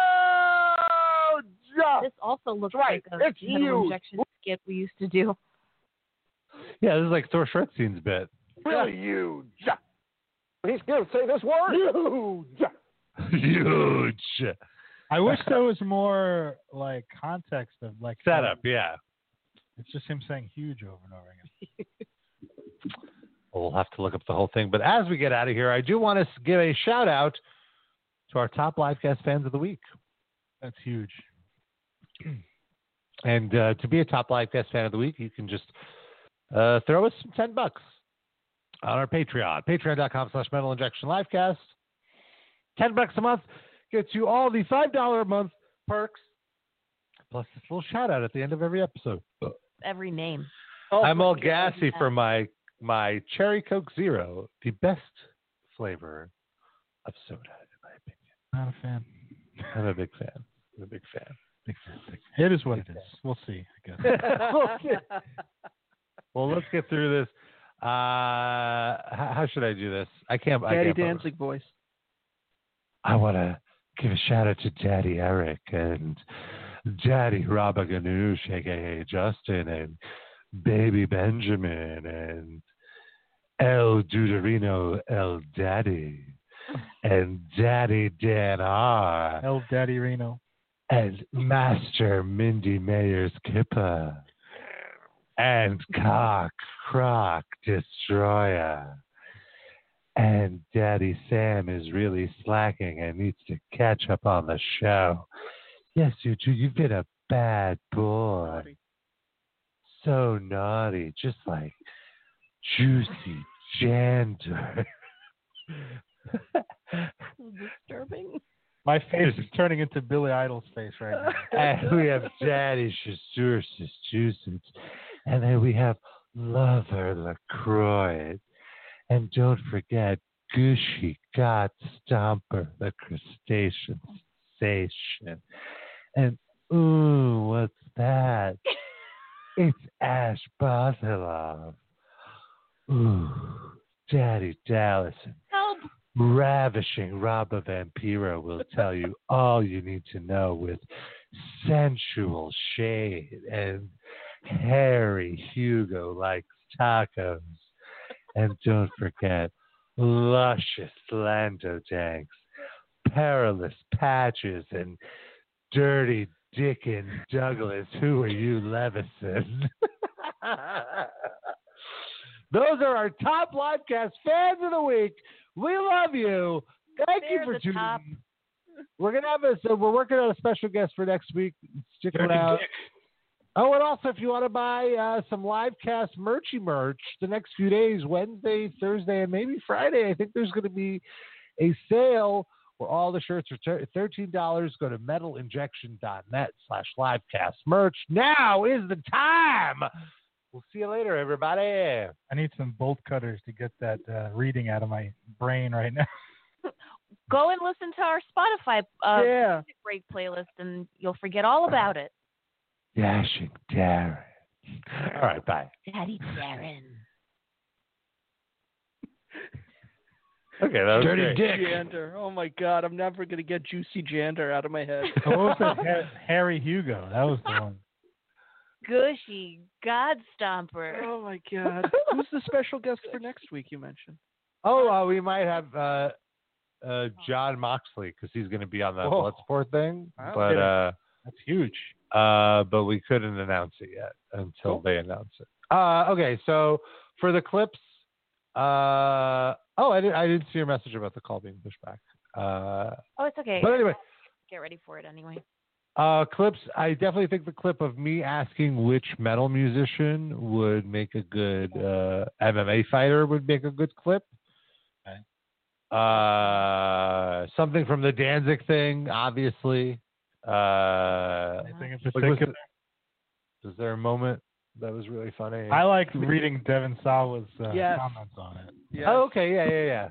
This also looks right. like a It's metal huge. injection skit we used to do. Yeah, this is like Thor Shredstein's bit. Really huge. He's going to say this word. Huge. Huge. I wish there was more like context of like setup. Yeah. It's just him saying huge over and over again. We'll have to look up the whole thing. But as we get out of here, I do want to give a shout out to our top livecast fans of the week. That's huge. And to be a top livecast fan of the week, you can just throw us $10 on our Patreon. Patreon.com/Metal Injection Livecast. $10 a month gets you all the $5 a month perks, plus this little shout out at the end of every episode. Every name. I'm all gassy for my Cherry Coke Zero, the best flavor of soda, in my opinion. Not a fan. I'm a big fan. Big fan. It is what it is. We'll see, I guess. Well, let's get through this. How should I do this? I can't. Danzig voice. I want to give a shout out to Daddy Eric and Daddy Rabaganoush, aka Justin, and Baby Benjamin, and El Duderino, El Daddy, and Daddy Dan R. El Daddy Reno. And Master Mindy Mayers Kippa. And Cock Croc Destroyer. And Daddy Sam is really slacking and needs to catch up on the show. Yes, you do. You've been a bad boy. So naughty. Just like Juicy Jander. Disturbing. My face is turning into Billy Idol's face right now. And we have Daddy Massachusetts. And then we have Lover LaCroix. And don't forget Gushy God Stomper, the crustacean sensation. And ooh, what's that? It's Ash Basilov. Ooh, Daddy Dallison. Help! Ravishing Robba Vampiro will tell you all you need to know with sensual shade. And Harry Hugo likes tacos. And don't forget luscious Lando Danks, perilous Patches, and dirty Dickin Douglas. Who are you, Levison? Those are our top livecast fans of the week. We love you. Thank you for tuning in. We're gonna have we're working on a special guest for next week. Stick around. Oh, and also, if you want to buy some livecast merch the next few days, Wednesday, Thursday, and maybe Friday, I think there's going to be a sale where all the shirts are $13. Go to metalinjection.net/livecast merch. Now is the time We'll see you later, everybody. I need some bolt cutters to get that reading out of my brain right now. Go and listen to our Spotify music break playlist, and you'll forget all about it. Dashing Darren. All right, bye. Daddy Darren. Okay, that was Dirty great. Dick. Jander. Oh my God, I'm never gonna get Juicy Jander out of my head. What was that? Harry Hugo. That was the one. Gushy God Stomper. Oh my God. Who's the special guest for next week? You mentioned. Oh, we might have John Moxley because he's going to be on the Bloodsport thing. Wow. But that's huge. But we couldn't announce it yet until they announce it. Okay, so for the clips. I didn't see your message about the call being pushed back. It's okay. But anyway, get ready for it anyway. Clips. I definitely think the clip of me asking which metal musician would make a good MMA fighter would make a good clip. Okay. Something from the Danzig thing, obviously. Anything in particular? Was there a moment that was really funny? I liked reading Devin Sawa's comments on it. Yes. Oh, okay. Yeah.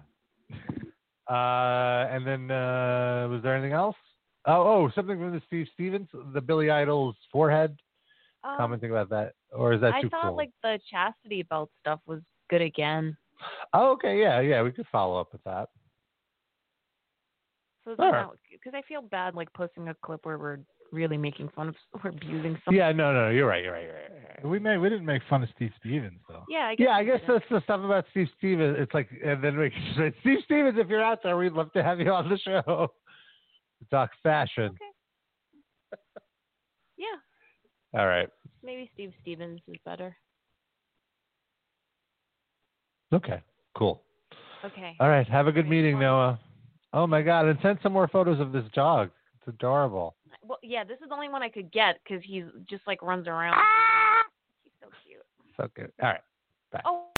And then was there anything else? Something from the Steve Stevens, the Billy Idol's forehead. Commenting about that, or is that too cool? I thought like the chastity belt stuff was good again. Oh, okay. Yeah. We could follow up with that. So because I feel bad like posting a clip where we're really making fun of or abusing someone. Yeah, no, you're right. We didn't make fun of Steve Stevens though. Yeah, I guess that's the stuff about Steve Stevens. It's like, and then we say, Steve Stevens, if you're out there, we'd love to have you on the show to talk fashion. Okay. Yeah. All right. Maybe Steve Stevens is better. Okay. Cool. Okay. All right. Have a good meeting, Noah. Oh my God! And send some more photos of this dog. It's adorable. Well, yeah, this is the only one I could get because he's just like runs around. He's so cute. So good. All right. Bye. Oh.